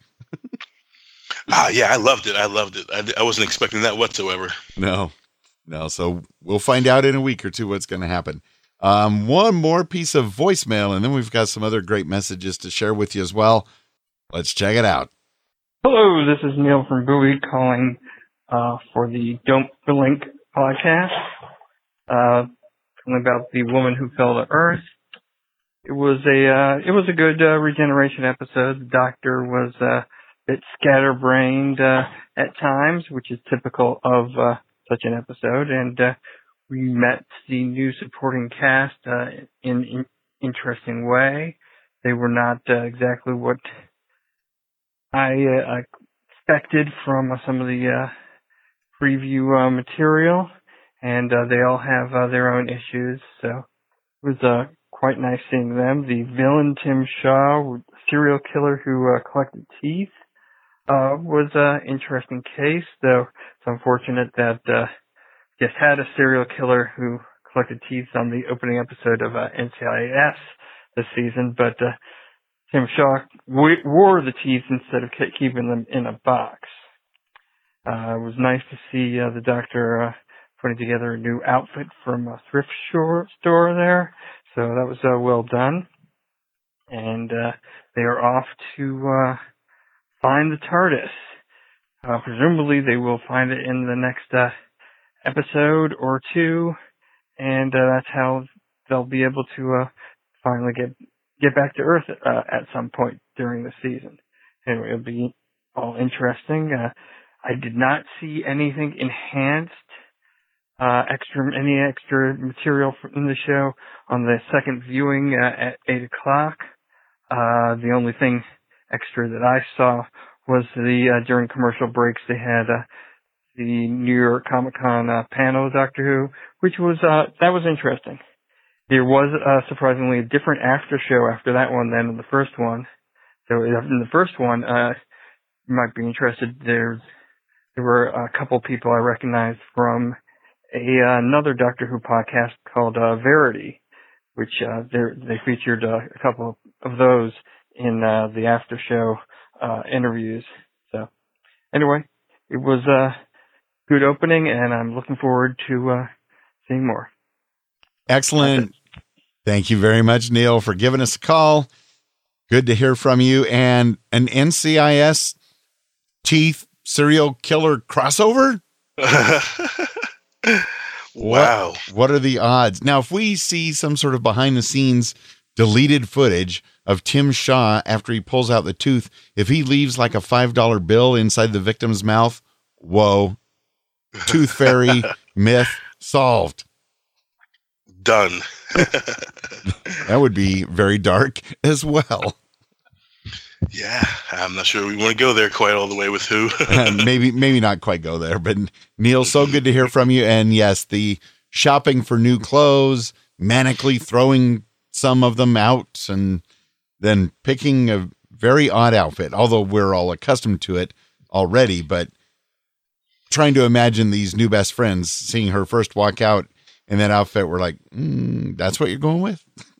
Ah, yeah, I loved it. I loved it. I, I wasn't expecting that whatsoever. No, no. So we'll find out in a week or two what's going to happen. Um, one more piece of voicemail, and then we've got some other great messages to share with you as well. Let's check it out. Hello, this is Neil from Bowie calling uh, for the Don't Blink podcast. Uh, talking about the woman who fell to Earth. It was a uh, it was a good uh, regeneration episode. The Doctor was uh, a bit scatterbrained uh, at times, which is typical of uh, such an episode, and uh, we met the new supporting cast uh, in an interesting way. They were not uh, exactly what I uh, expected from uh, some of the uh, preview uh, material, and uh, they all have uh, their own issues, so it was uh, quite nice seeing them. The villain, Tim Shaw, serial killer who uh, collected teeth, uh, was an interesting case, though it's unfortunate that uh, just had a serial killer who collected teeth on the opening episode of uh, N C I S this season, but uh, Tim Shaw w- wore the teeth instead of ke- keeping them in a box. Uh, it was nice to see uh, the Doctor uh, putting together a new outfit from a thrift store, store there, so that was uh, well done. And uh, they are off to uh, find the TARDIS. Uh, presumably they will find it in the next uh, episode or two, and uh, that's how they'll be able to uh, finally get get back to Earth uh, at some point during the season. Anyway, it'll be all interesting. Uh, I did not see anything enhanced, uh, extra any extra material in the show on the second viewing uh, at eight o'clock. Uh, the only thing extra that I saw was the uh, during commercial breaks they had uh, the New York Comic Con uh, panel of Doctor Who, which was uh, that was interesting. There was uh, surprisingly a different after show after that one than in the first one. So in the first one, uh, you might be interested. There's there were a couple people I recognized from a uh, another Doctor Who podcast called uh, Verity. which uh, they featured uh, a couple of those in uh, the after show uh, interviews. So anyway, it was a good opening, and I'm looking forward to uh, seeing more. Excellent. Thank you very much, Neil, for giving us a call. Good to hear from you. And an N C I S Teeth serial killer crossover? Wow. What, what are the odds? Now, if we see some sort of behind the scenes deleted footage of Tim Shaw after he pulls out the tooth, if he leaves like a five dollar bill inside the victim's mouth, whoa, tooth fairy myth solved. Done. That would be very dark as well. Yeah, I'm not sure we want to go there quite all the way with who. uh, maybe, maybe not quite go there, but Neil, so good to hear from you. And yes, the shopping for new clothes, manically throwing some of them out and then picking a very odd outfit, although we're all accustomed to it already, but trying to imagine these new best friends seeing her first walk out in that outfit, we're like, mm, that's what you're going with?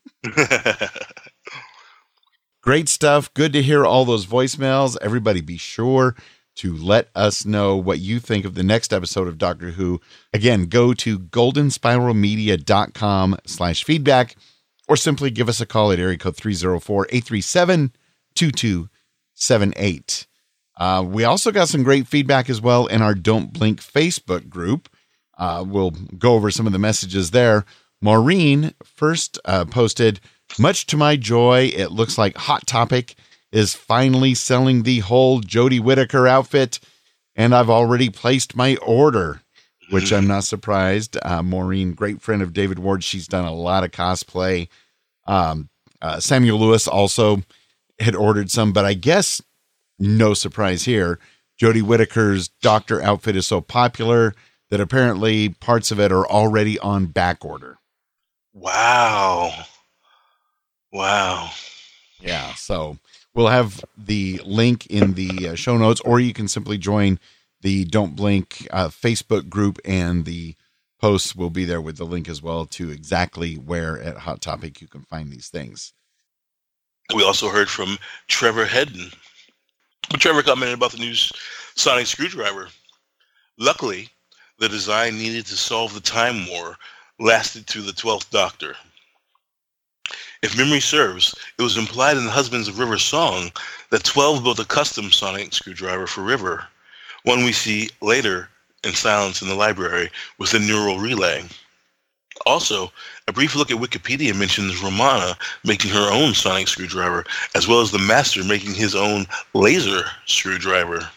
Great stuff. Good to hear all those voicemails. Everybody be sure to let us know what you think of the next episode of Doctor Who. Again, go to goldenspiralmedia.com slash feedback or simply give us a call at area code three oh four, eight three seven, two two seven eight. Uh, we also got some great feedback as well in our Don't Blink Facebook group. Uh, we'll go over some of the messages there. Maureen first uh, posted, much to my joy, it looks like Hot Topic is finally selling the whole Jodie Whittaker outfit, and I've already placed my order, which I'm not surprised. Uh, Maureen, great friend of David Ward. She's done a lot of cosplay. Um, uh, Samuel Lewis also had ordered some, but I guess no surprise here. Jodie Whittaker's doctor outfit is so popular that apparently parts of it are already on back order. Wow. Wow. Yeah. So we'll have the link in the uh, show notes, or you can simply join the Don't Blink uh, Facebook group, and the posts will be there with the link as well to exactly where at Hot Topic you can find these things. We also heard from Trevor Hedden. Trevor commented about the new sonic screwdriver. Luckily, the design needed to solve the Time War lasted through the twelfth Doctor. If memory serves, it was implied in the Husbands of River song that twelve built a custom sonic screwdriver for River, one we see later in Silence in the Library with the neural relay. Also, a brief look at Wikipedia mentions Romana making her own sonic screwdriver, as well as the Master making his own laser screwdriver.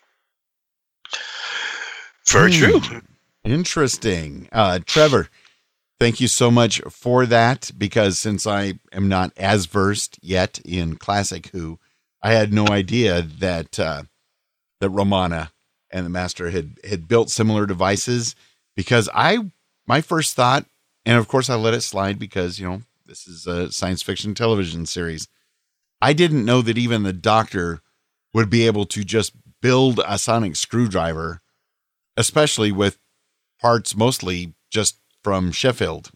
Very Hmm. true. Interesting. Uh, Trevor, thank you so much for that, because since I am not as versed yet in classic Who, I had no idea that uh, that Romana and the Master had, had built similar devices, because I, my first thought, and of course I let it slide because, you know, this is a science fiction television series. I didn't know that even the Doctor would be able to just build a sonic screwdriver, especially with parts mostly just from Sheffield.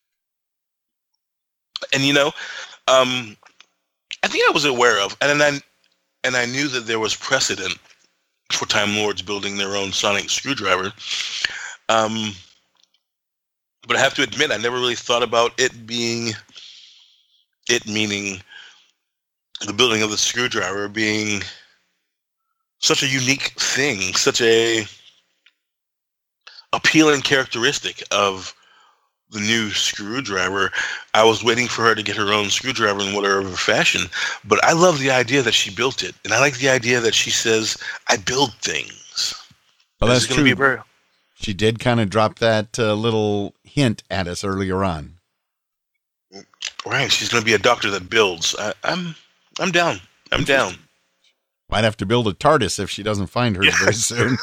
And you know, um, I think I was aware of, and I and I knew that there was precedent for Time Lords building their own sonic screwdriver. Um, but I have to admit, I never really thought about it being, it meaning the building of the screwdriver being such a unique thing, such a appealing characteristic of the new screwdriver. I was waiting for her to get her own screwdriver in whatever fashion, but I love the idea that she built it, and I like the idea that she says, "I build things." Well, that's gonna true. Be very... She did kind of drop that uh, little hint at us earlier on. Right, she's going to be a doctor that builds. I, I'm, I'm down. I'm down. Might have to build a TARDIS if she doesn't find hers very soon.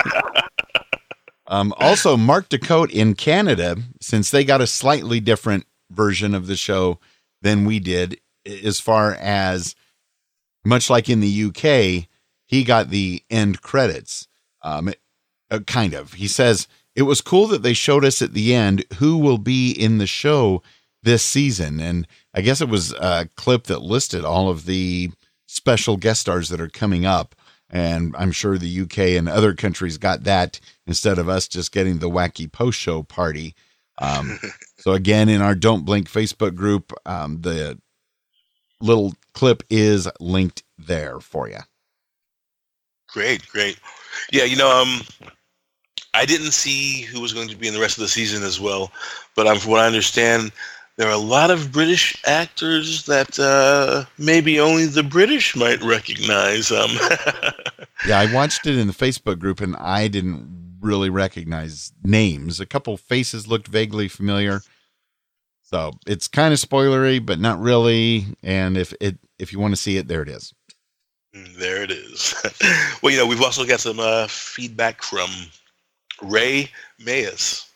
um, also, Mark Dacote in Canada, since they got a slightly different version of the show than we did, as far as, much like in the U K, he got the end credits. Um, uh, kind of. He says, it was cool that they showed us at the end who will be in the show this season. And I guess it was a clip that listed all of the special guest stars that are coming up. And I'm sure the U K and other countries got that instead of us just getting the wacky post-show party. Um, so again, in our Don't Blink Facebook group, um, the little clip is linked there for you. Great, great. Yeah, you know, um, I didn't see who was going to be in the rest of the season as well, but um, from what I understand, there are a lot of British actors that uh, maybe only the British might recognize. Um. Yeah, I watched it in the Facebook group, and I didn't really recognize names. A couple faces looked vaguely familiar. So it's kind of spoilery, but not really. And if it if you want to see it, there it is. There it is. Well, you know, we've also got some uh, feedback from Ray Mayes.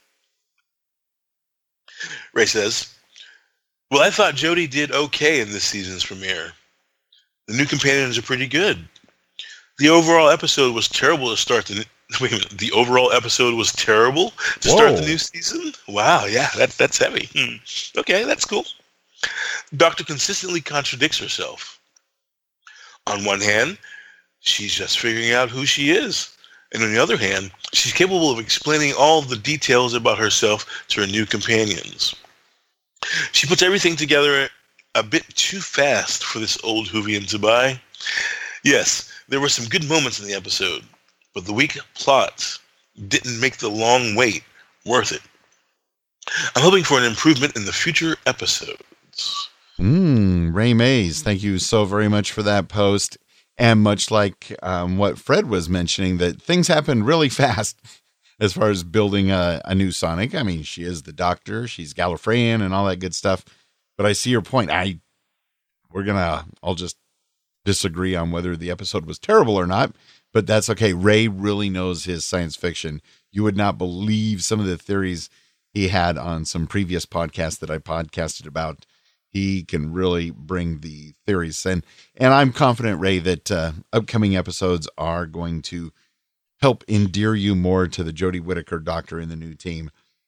Ray says, well, I thought Jodie did okay in this season's premiere. The new companions are pretty good. The overall episode was terrible to start the... Wait a minute. The overall episode was terrible to Whoa. start the new season? Wow, yeah, that, that's heavy. Hmm. Okay, that's cool. Doctor consistently contradicts herself. On one hand, she's just figuring out who she is. And on the other hand, she's capable of explaining all the details about herself to her new companions. She puts everything together a bit too fast for this old Whovian to buy. Yes, there were some good moments in the episode, but the weak plot didn't make the long wait worth it. I'm hoping for an improvement in the future episodes. Mm, Ray Mays, thank you so very much for that post. And much like um, what Fred was mentioning, that things happen really fast as far as building a, a new Sonic. I mean, she is the Doctor, she's Gallifreyan and all that good stuff. But I see your point. I we're gonna I'll just disagree on whether the episode was terrible or not, but that's okay. Ray really knows his science fiction. You would not believe some of the theories he had on some previous podcasts that I podcasted about. He can really bring the theories. And, and I'm confident, Ray, that uh, upcoming episodes are going to help endear you more to the Jodie Whittaker Doctor in the new team.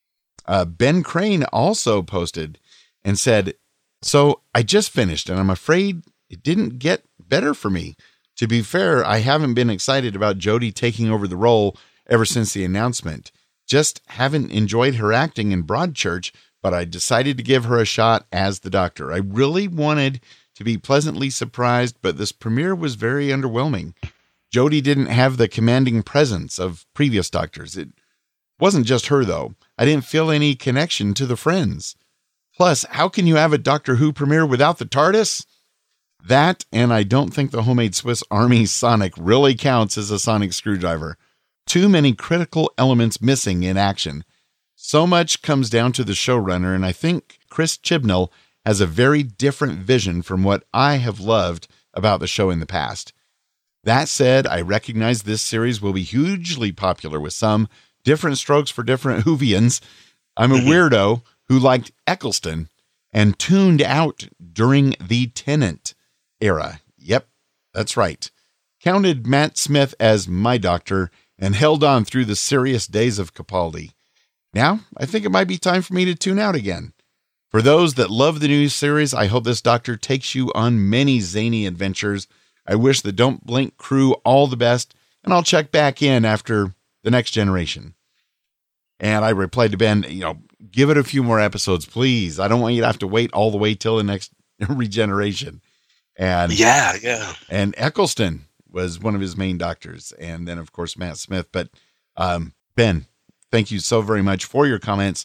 Uh, Ben Crane also posted and said, so I just finished and I'm afraid it didn't get better for me. To be fair, I haven't been excited about Jodie taking over the role ever since the announcement. Just haven't enjoyed her acting in Broadchurch, but I decided to give her a shot as the Doctor. I really wanted to be pleasantly surprised, but this premiere was very underwhelming. Jodie didn't have the commanding presence of previous Doctors. It wasn't just her, though. I didn't feel any connection to the friends. Plus, how can you have a Doctor Who premiere without the TARDIS? That, and I don't think the homemade Swiss Army Sonic really counts as a sonic screwdriver. Too many critical elements missing in action. So much comes down to the showrunner, and I think Chris Chibnall has a very different vision from what I have loved about the show in the past. That said, I recognize this series will be hugely popular with some, different strokes for different Whovians. I'm a weirdo who liked Eccleston and tuned out during the Tennant era. Yep, that's right. Counted Matt Smith as my Doctor and held on through the serious days of Capaldi. Now, I think it might be time for me to tune out again. For those that love the new series, I hope this Doctor takes you on many zany adventures. I wish the Don't Blink crew all the best, and I'll check back in after the next generation. And I replied to Ben, you know, give it a few more episodes, please. I don't want you to have to wait all the way till the next regeneration. And yeah, yeah. And Eccleston was one of his main Doctors. And then, of course, Matt Smith. But um, Ben, thank you so very much for your comments.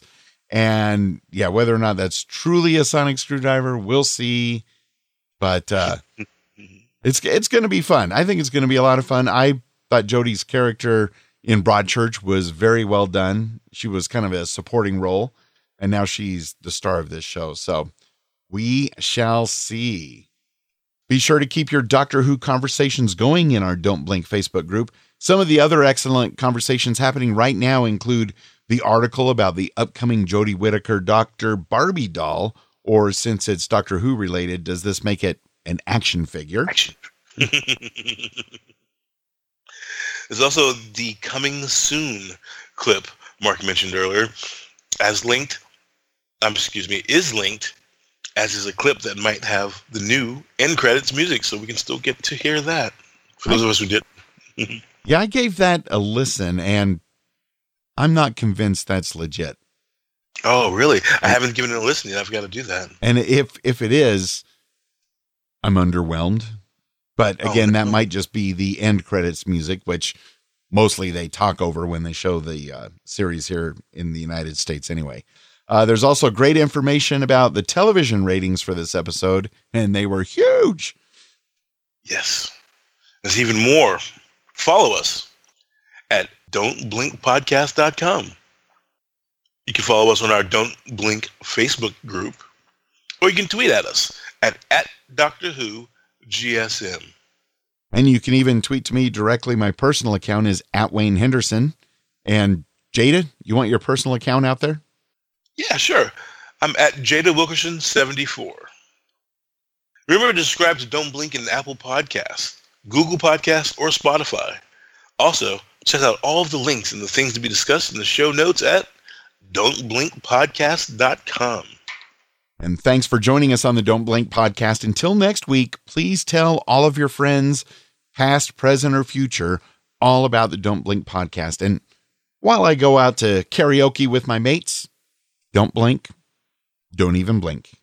And yeah, whether or not that's truly a sonic screwdriver, we'll see. But uh, it's it's going to be fun. I think it's going to be a lot of fun. I thought Jodie's character in Broadchurch was very well done. She was kind of a supporting role, and now she's the star of this show. So we shall see. Be sure to keep your Doctor Who conversations going in our Don't Blink Facebook group. Some of the other excellent conversations happening right now include the article about the upcoming Jodie Whittaker Doctor Barbie doll, or since it's Doctor Who related, does this make it an action figure? Action. There's also the coming soon clip Mark mentioned earlier, as linked um, excuse me, is linked, as is a clip that might have the new end credits music, so we can still get to hear that. For those of us who did. Yeah, I gave that a listen, and I'm not convinced that's legit. Oh, really? I haven't given it a listen yet. I've got to do that. And if if it is, I'm underwhelmed. But again, oh, that might just be the end credits music, which mostly they talk over when they show the uh, series here in the United States anyway. Uh, there's also great information about the television ratings for this episode, and they were huge. Yes. There's even more. Follow us at don't blink podcast dot com. You can follow us on our Don't Blink Facebook group, or you can tweet at us at, at Doctor Who G S M. And you can even tweet to me directly. My personal account is at Wayne Henderson. And Jada, you want your personal account out there? Yeah, sure. I'm at Jada Wilkerson seventy-four. Remember to subscribe to Don't Blink in Apple Podcasts, Google Podcasts, or Spotify. Also, check out all of the links and the things to be discussed in the show notes at don't blink podcast dot com. And thanks for joining us on the Don't Blink podcast. Until next week, please tell all of your friends, past, present, or future, all about the Don't Blink podcast. And while I go out to karaoke with my mates, don't blink. Don't even blink.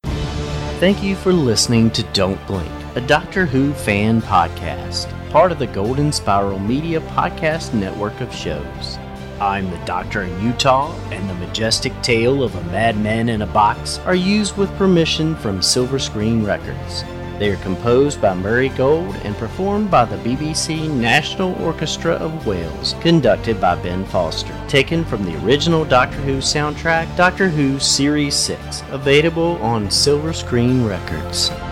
Thank you for listening to Don't Blink, a Doctor Who fan podcast, part of the Golden Spiral Media podcast network of shows. I'm the Doctor in Utah, and the majestic tale of a madman in a box are used with permission from Silver Screen Records. They are composed by Murray Gold and performed by the B B C National Orchestra of Wales, conducted by Ben Foster. Taken from the original Doctor Who soundtrack, Doctor Who Series six, available on Silver Screen Records.